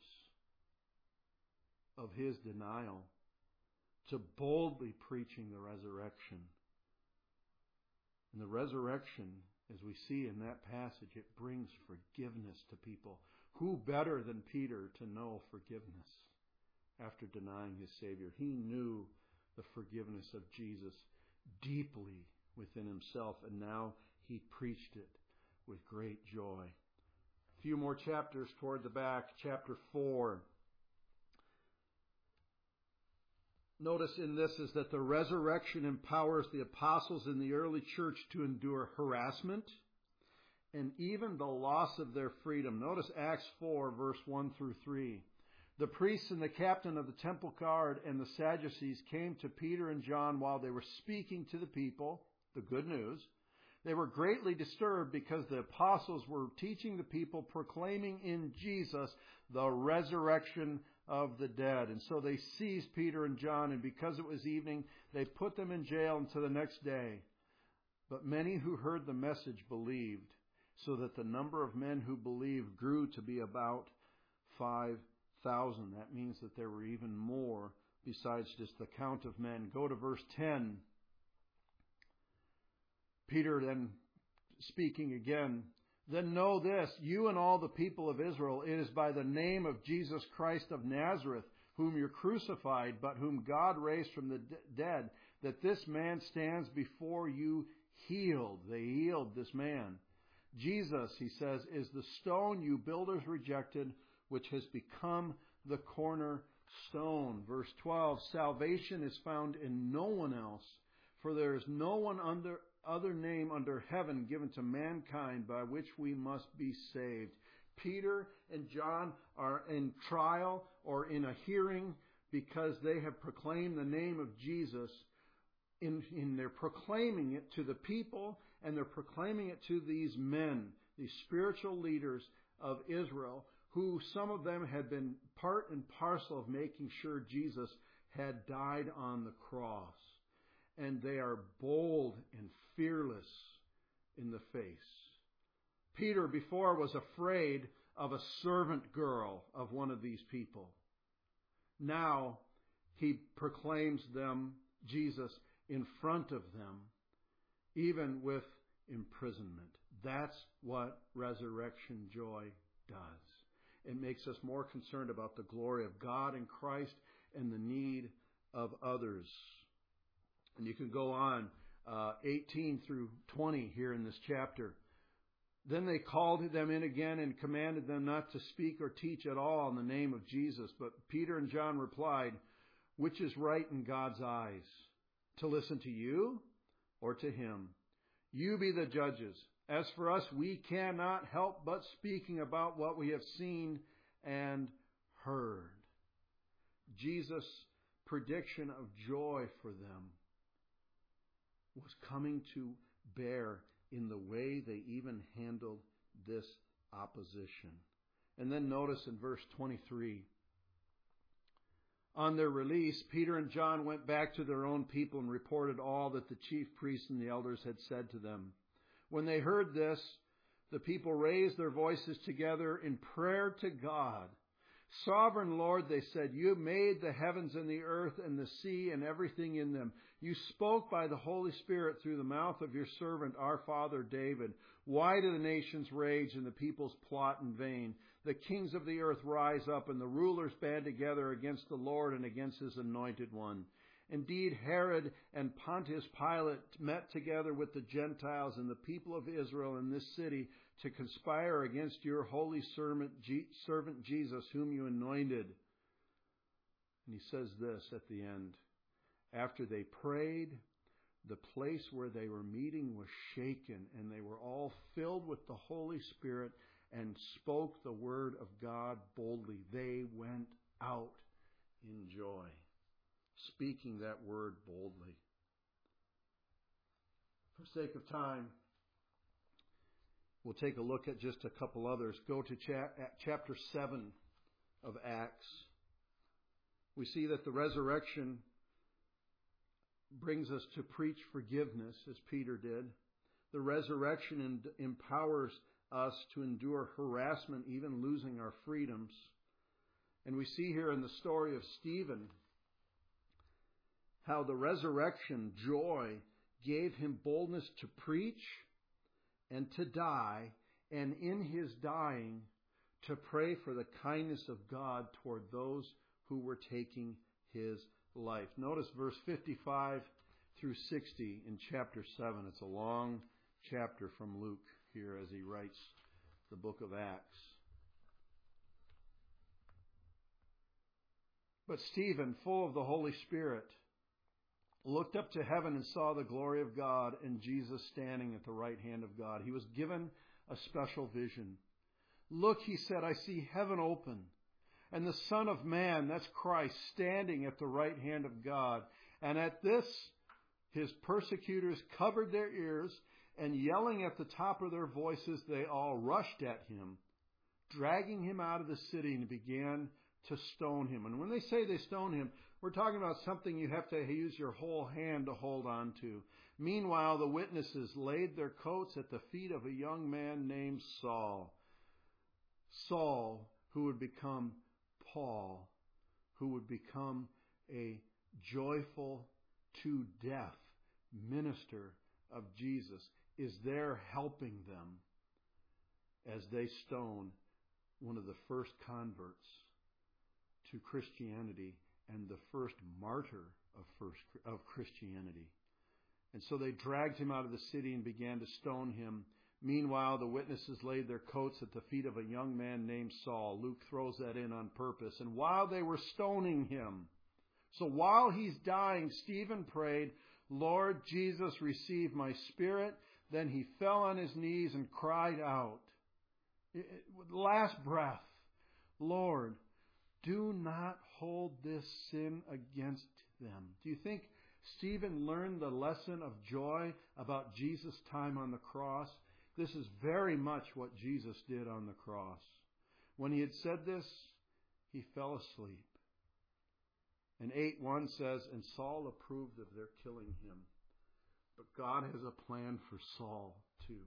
of his denial to boldly preaching the resurrection. And the resurrection, as we see in that passage, it brings forgiveness to people. Who better than Peter to know forgiveness after denying his Savior? He knew the forgiveness of Jesus deeply within himself, and now he preached it with great joy. A few more chapters toward the back, chapter four. Notice in this is that the resurrection empowers the apostles in the early church to endure harassment and even the loss of their freedom. Notice Acts four, verse one through three. The priests and the captain of the temple guard and the Sadducees came to Peter and John while they were speaking to the people, the good news. They were greatly disturbed because the apostles were teaching the people, proclaiming in Jesus the resurrection of the dead. And so they seized Peter and John, and because it was evening, they put them in jail until the next day. But many who heard the message believed, so that the number of men who believed grew to be about five thousand. That means that there were even more besides just the count of men. Go to verse ten. Peter then speaking again, Then know this, you and all the people of Israel, it is by the name of Jesus Christ of Nazareth, whom you crucified, but whom God raised from the dead, that this man stands before you healed. They healed this man. Jesus, he says, is the stone you builders rejected, which has become the cornerstone. Verse twelve, salvation is found in no one else, for there is no one under other name under heaven given to mankind by which we must be saved. Peter and John are in trial or in a hearing because they have proclaimed the name of Jesus. In, in they're proclaiming it to the people, and they're proclaiming it to these men, these spiritual leaders of Israel, who some of them had been part and parcel of making sure Jesus had died on the cross. And they are bold and fearless in the face. Peter before was afraid of a servant girl of one of these people. Now he proclaims them, Jesus, in front of them, even with imprisonment, That's what resurrection joy does. It makes us more concerned about the glory of God in Christ and the need of others. And you can go on uh, eighteen through twenty here in this chapter. Then they called them in again and commanded them not to speak or teach at all in the name of Jesus. But Peter and John replied, "Which is right in God's eyes, to listen to you or to him? You be the judges. As for us, we cannot help but speaking about what we have seen and heard." Jesus' prediction of joy for them was coming to bear in the way they even handled this opposition. And then notice in verse twenty-three, on their release, Peter and John went back to their own people and reported all that the chief priests and the elders had said to them. When they heard this, the people raised their voices together in prayer to God. "Sovereign Lord," they said, "you made the heavens and the earth and the sea and everything in them. You spoke by the Holy Spirit through the mouth of your servant, our father David. Why do the nations rage and the peoples plot in vain? The kings of the earth rise up and the rulers band together against the Lord and against his anointed one. Indeed, Herod and Pontius Pilate met together with the Gentiles and the people of Israel in this city to conspire against your holy servant Jesus, whom you anointed." And he says this at the end. After they prayed, the place where they were meeting was shaken, and they were all filled with the Holy Spirit and spoke the word of God boldly. They went out in joy, speaking that word boldly. For sake of time, we'll take a look at just a couple others. Go to cha- chapter seven of Acts. We see that the resurrection brings us to preach forgiveness, as Peter did. The resurrection empowers us to endure harassment, even losing our freedoms. And we see here in the story of Stephen how the resurrection joy gave him boldness to preach and to die, and in his dying to pray for the kindness of God toward those who were taking his life. Notice verse fifty-five through sixty in chapter seven. It's a long chapter from Luke here as he writes the book of Acts. But Stephen, full of the Holy Spirit, looked up to heaven and saw the glory of God and Jesus standing at the right hand of God. He was given a special vision. "Look," he said, "I see heaven open, and the Son of Man," that's Christ, "standing at the right hand of God." And at this, his persecutors covered their ears, and yelling at the top of their voices, they all rushed at him, dragging him out of the city, and began to stone him. And when they say they stone him, we're talking about something you have to use your whole hand to hold on to. Meanwhile, the witnesses laid their coats at the feet of a young man named Saul. Saul, who would become Paul, who would become a joyful to death minister of Jesus, is there helping them as they stone one of the first converts to Christianity and the first martyr of first of Christianity. And so they dragged him out of the city and began to stone him. Meanwhile, the witnesses laid their coats at the feet of a young man named Saul. Luke throws that in on purpose. And while they were stoning him, so while he's dying, Stephen prayed, "Lord Jesus, receive my spirit." Then he fell on his knees and cried out, with last breath, "Lord, do not hold this sin against them." Do you think Stephen learned the lesson of joy about Jesus' time on the cross? This is very much what Jesus did on the cross. When he had said this, he fell asleep. And eight one says, "And Saul approved of their killing him." But God has a plan for Saul too.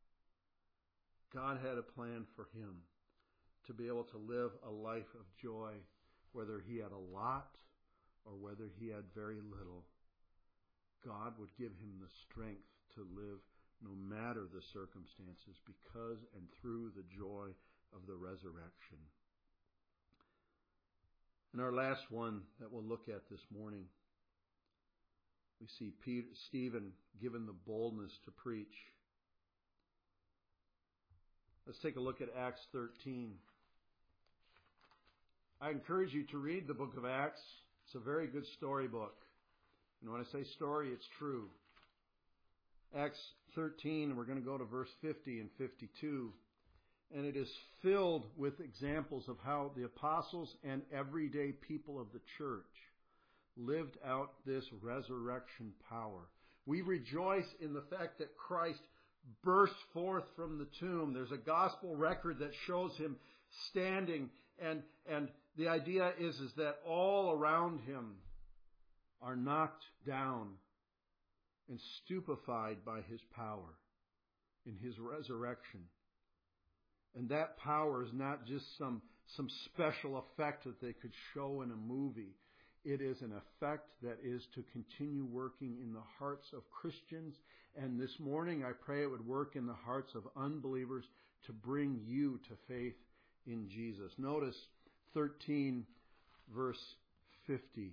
God had a plan for him to be able to live a life of joy, whether he had a lot or whether he had very little. God would give him the strength to live no matter the circumstances, because and through the joy of the resurrection. And our last one that we'll look at this morning, we see Peter, Stephen given the boldness to preach. Let's take a look at Acts thirteen. I encourage you to read the book of Acts. It's a very good storybook. And when I say story, it's true. Acts thirteen, we're going to go to verse fifty and fifty-two. And it is filled with examples of how the apostles and everyday people of the church lived out this resurrection power. We rejoice in the fact that Christ burst forth from the tomb. There's a gospel record that shows him standing, and and the idea is, is that all around him are knocked down and stupefied by his power in his resurrection. And that power is not just some, some special effect that they could show in a movie. It is an effect that is to continue working in the hearts of Christians. And this morning I pray it would work in the hearts of unbelievers to bring you to faith in Jesus. Notice thirteen verse fifty.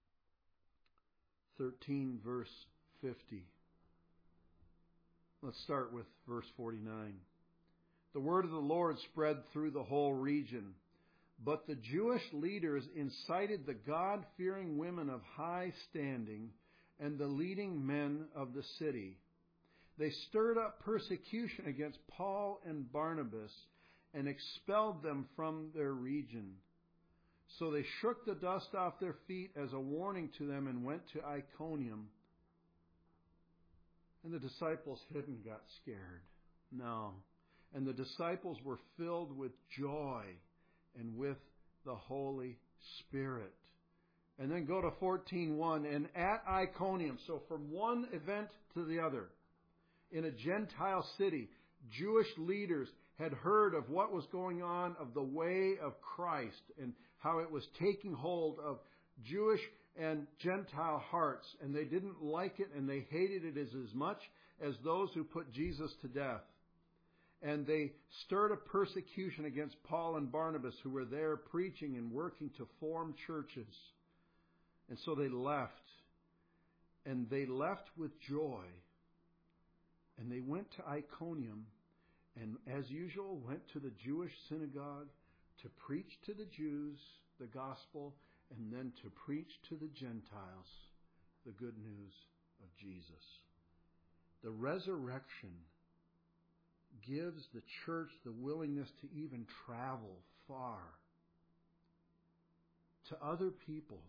thirteen verse fifty. Let's start with verse forty-nine. The word of the Lord spread through the whole region, but the Jewish leaders incited the God-fearing women of high standing and the leading men of the city. They stirred up persecution against Paul and Barnabas and expelled them from their region. So they shook the dust off their feet as a warning to them and went to Iconium. And the disciples hadn't got scared. No. And the disciples were filled with joy and with the Holy Spirit. And then go to fourteen one. And at Iconium, so from one event to the other, in a Gentile city, Jewish leaders had heard of what was going on, of the way of Christ, and how it was taking hold of Jewish and Gentile hearts. And they didn't like it, and they hated it as, as much as those who put Jesus to death. And they stirred a persecution against Paul and Barnabas, who were there preaching and working to form churches. And so they left. And they left with joy. And they went to Iconium, and as usual went to the Jewish synagogue to preach to the Jews the gospel, and then to preach to the Gentiles the good news of Jesus. The resurrection gives the church the willingness to even travel far to other peoples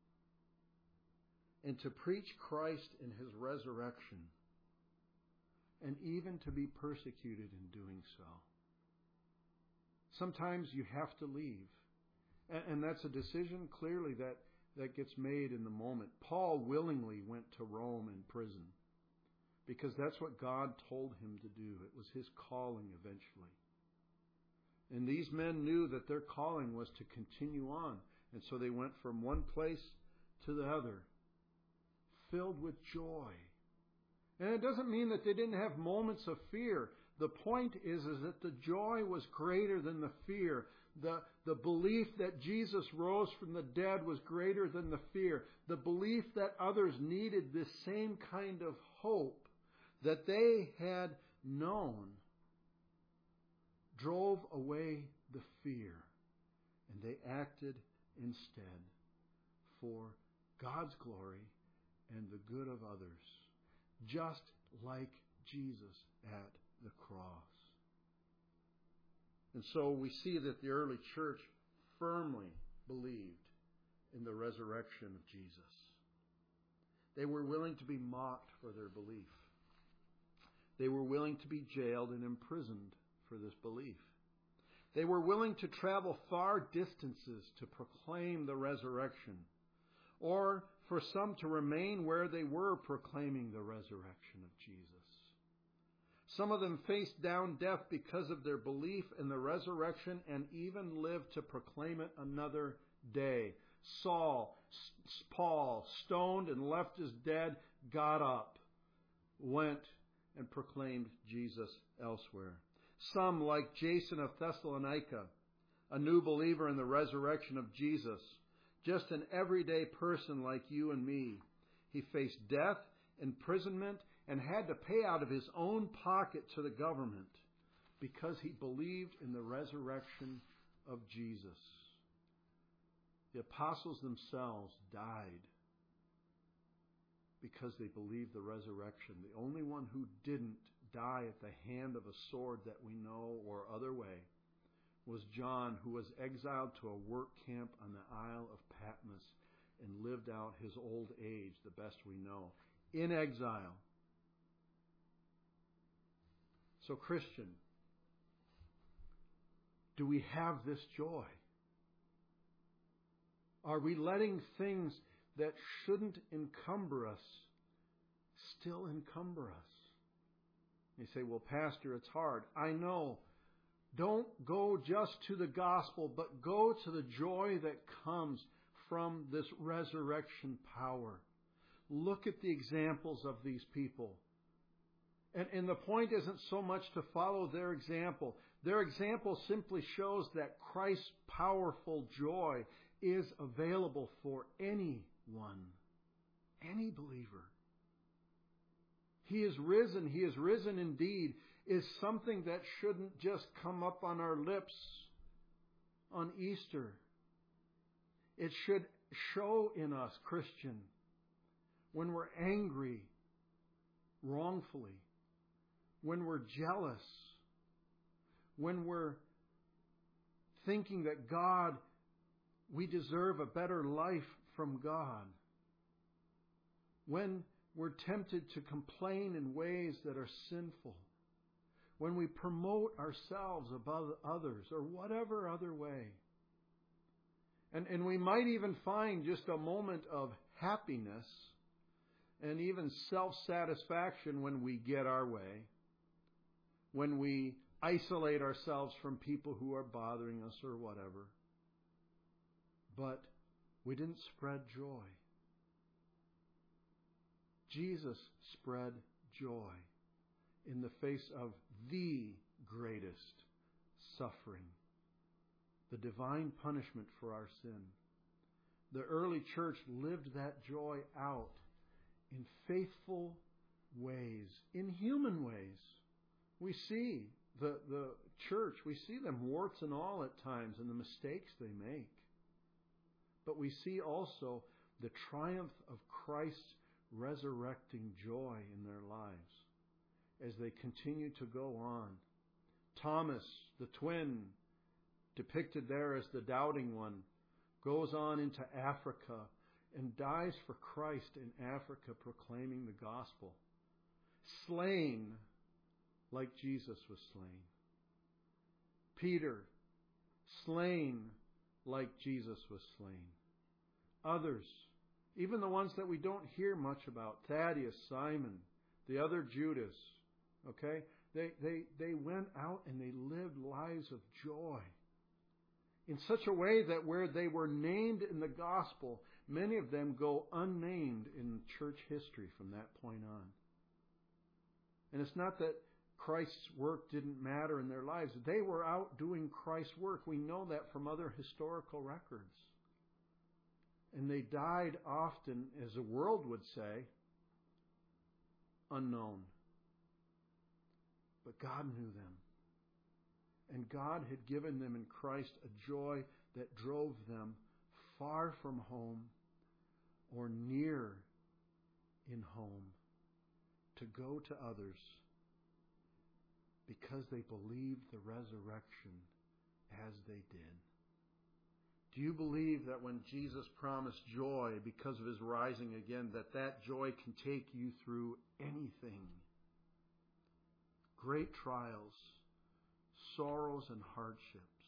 and to preach Christ in his resurrection, and even to be persecuted in doing so. Sometimes you have to leave, and that's a decision clearly that, that gets made in the moment. Paul willingly went to Rome in prison, because that's what God told him to do. It was his calling eventually. And these men knew that their calling was to continue on. And so they went from one place to the other, filled with joy. And it doesn't mean that they didn't have moments of fear. The point is, is that the joy was greater than the fear. The, the belief that Jesus rose from the dead was greater than the fear. The belief that others needed this same kind of hope that they had known drove away the fear, and they acted instead for God's glory and the good of others, just like Jesus at the cross. And so we see that the early church firmly believed in the resurrection of Jesus. They were willing to be mocked for their belief. They were willing to be jailed and imprisoned for this belief. They were willing to travel far distances to proclaim the resurrection, or for some to remain where they were proclaiming the resurrection of Jesus. Some of them faced down death because of their belief in the resurrection and even lived to proclaim it another day. Saul, Paul, stoned and left as dead, got up, went and proclaimed Jesus elsewhere. Some, like Jason of Thessalonica, a new believer in the resurrection of Jesus, just an everyday person like you and me. He faced death, imprisonment, and had to pay out of his own pocket to the government because he believed in the resurrection of Jesus. The apostles themselves died because they believed the resurrection. The only one who didn't die at the hand of a sword that we know or other way was John, who was exiled to a work camp on the Isle of Patmos and lived out his old age, the best we know, in exile. So, Christian, do we have this joy? Are we letting things that shouldn't encumber us still encumber us? You say, well, Pastor, it's hard. I know. Don't go just to the gospel, but go to the joy that comes from this resurrection power. Look at the examples of these people. And, and the point isn't so much to follow their example. Their example simply shows that Christ's powerful joy is available for anyone, any believer. He is risen. He is risen indeed is something that shouldn't just come up on our lips on Easter. It should show in us, Christian, when we're angry wrongfully, when we're jealous, when we're thinking that God, we deserve a better life from God, when we're tempted to complain in ways that are sinful, when we promote ourselves above others, or whatever other way. And, and we might even find just a moment of happiness and even self-satisfaction when we get our way, when we isolate ourselves from people who are bothering us or whatever. But we didn't spread joy. Jesus spread joy in the face of the greatest suffering, the divine punishment for our sin. The early church lived that joy out in faithful ways, in human ways. We see the, the church, we see them warts and all at times and the mistakes they make. But we see also the triumph of Christ's resurrecting joy in their lives as they continue to go on. Thomas, the twin, depicted there as the doubting one, goes on into Africa and dies for Christ in Africa, proclaiming the gospel. Slain like Jesus was slain. Peter, slain like Jesus was slain. Others, even the ones that we don't hear much about, Thaddeus, Simon, the other Judas, okay? They, they, they went out and they lived lives of joy in such a way that where they were named in the gospel, many of them go unnamed in church history from that point on. And it's not that Christ's work didn't matter in their lives. They were out doing Christ's work. We know that from other historical records. And they died often, as the world would say, unknown. But God knew them. And God had given them in Christ a joy that drove them far from home or near in home to go to others because they believed the resurrection as they did. Do you believe that when Jesus promised joy because of his rising again, that that joy can take you through anything? Great trials, sorrows, and hardships.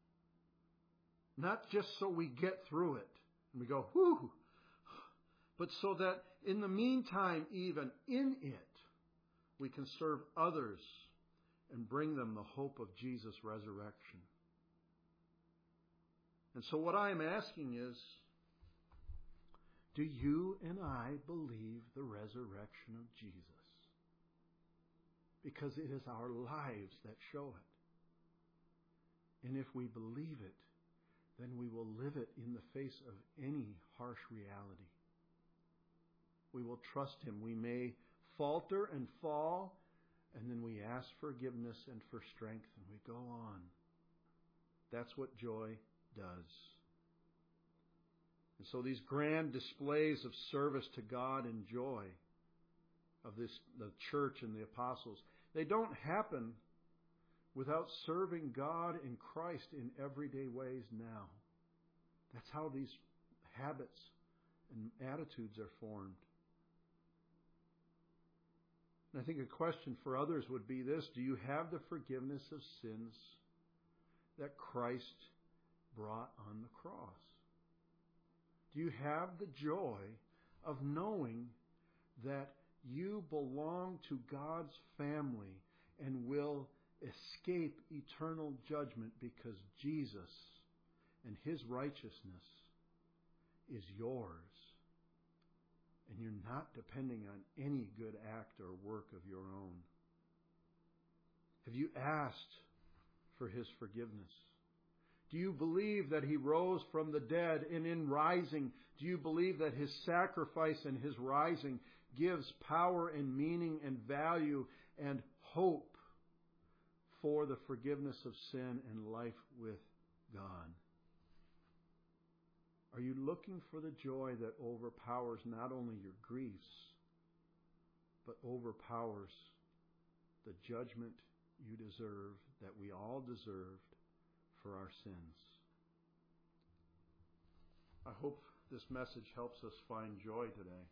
Not just so we get through it and we go, whew, but so that in the meantime, even in it, we can serve others and bring them the hope of Jesus' resurrection. And so what I'm asking is, do you and I believe the resurrection of Jesus? because it is our lives that show it. And if we believe it, then we will live it in the face of any harsh reality. We will trust Him. We may falter and fall, and then we ask forgiveness and for strength, and we go on. That's what joy does. And so these grand displays of service to God and joy of this, the church and the apostles, they don't happen without serving God in Christ in everyday ways now. That's how these habits and attitudes are formed. And I think a question for others would be this: do you have the forgiveness of sins that Christ brought on the cross? Do you have the joy of knowing that you belong to God's family and will escape eternal judgment because Jesus and His righteousness is yours, and you're not depending on any good act or work of your own? Have you asked for His forgiveness? Do you believe that He rose from the dead, and in rising, do you believe that His sacrifice and His rising gives power and meaning and value and hope for the forgiveness of sin and life with God? Are you looking for the joy that overpowers not only your griefs, but overpowers the judgment you deserve, that we all deserved for our sins? I hope this message helps us find joy today.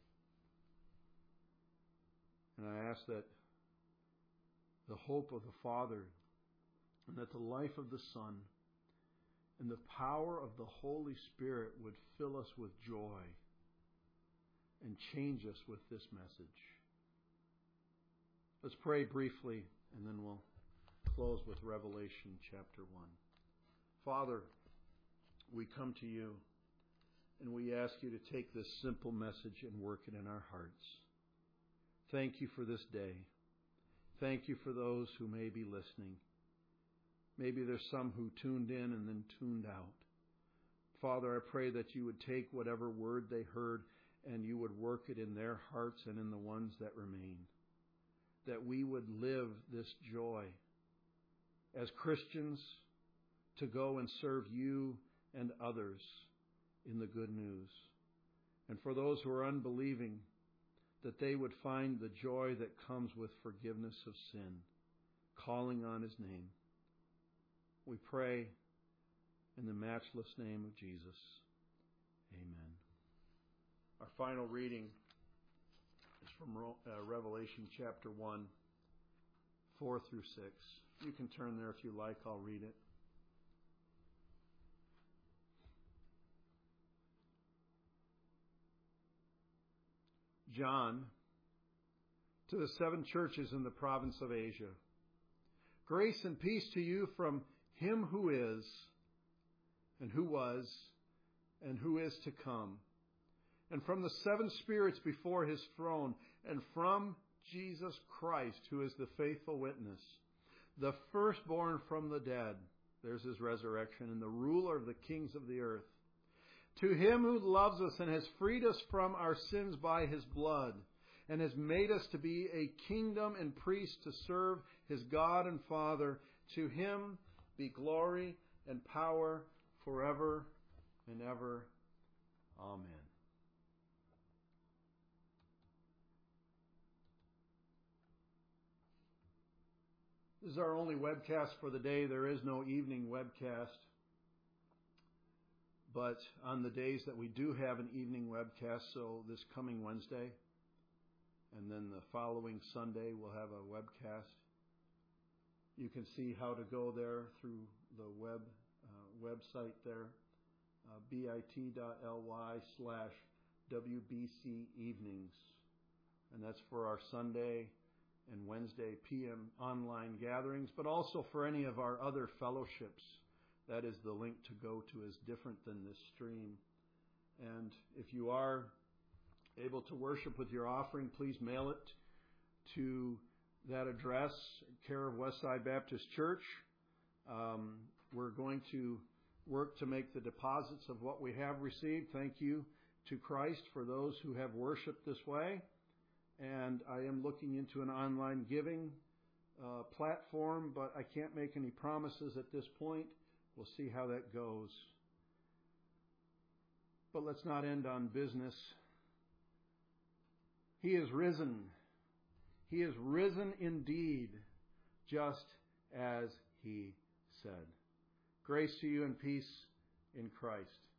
And I ask that the hope of the Father and that the life of the Son and the power of the Holy Spirit would fill us with joy and change us with this message. Let's pray briefly, and then we'll close with Revelation chapter one. Father, we come to you, and we ask you to take this simple message and work it in our hearts. Thank you for this day. Thank you for those who may be listening. Maybe there's some who tuned in and then tuned out. Father, I pray that you would take whatever word they heard and you would work it in their hearts and in the ones that remain. That we would live this joy as Christians to go and serve you and others in the good news. And for those who are unbelieving, that they would find the joy that comes with forgiveness of sin, calling on His name. We pray in the matchless name of Jesus. Amen. Our final reading is from uh, Revelation chapter one, four through six. You can turn there if you like. I'll read it. John, to the seven churches in the province of Asia. Grace and peace to you from Him who is, and who was, and who is to come, and from the seven spirits before His throne, and from Jesus Christ, who is the faithful witness, the firstborn from the dead, there's His resurrection, and the ruler of the kings of the earth. To Him who loves us and has freed us from our sins by His blood, and has made us to be a kingdom and priests to serve His God and Father, to Him be glory and power forever and ever. Amen. This is our only webcast for the day. There is no evening webcast. But on the days that we do have an evening webcast, so this coming Wednesday, and then the following Sunday we'll have a webcast. You can see how to go there through the web uh, website there, uh, bit.ly slash WBC evenings. And that's for our Sunday and Wednesday P M online gatherings, but also for any of our other fellowships. That is the link to go to is different than this stream. And if you are able to worship with your offering, please mail it to that address, care of Westside Baptist Church. Um, we're going to work to make the deposits of what we have received. Thank you to Christ for those who have worshiped this way. And I am looking into an online giving uh, platform, but I can't make any promises at this point. We'll see how that goes. But let's not end on business. He is risen. He is risen indeed, just as he said. Grace to you and peace in Christ.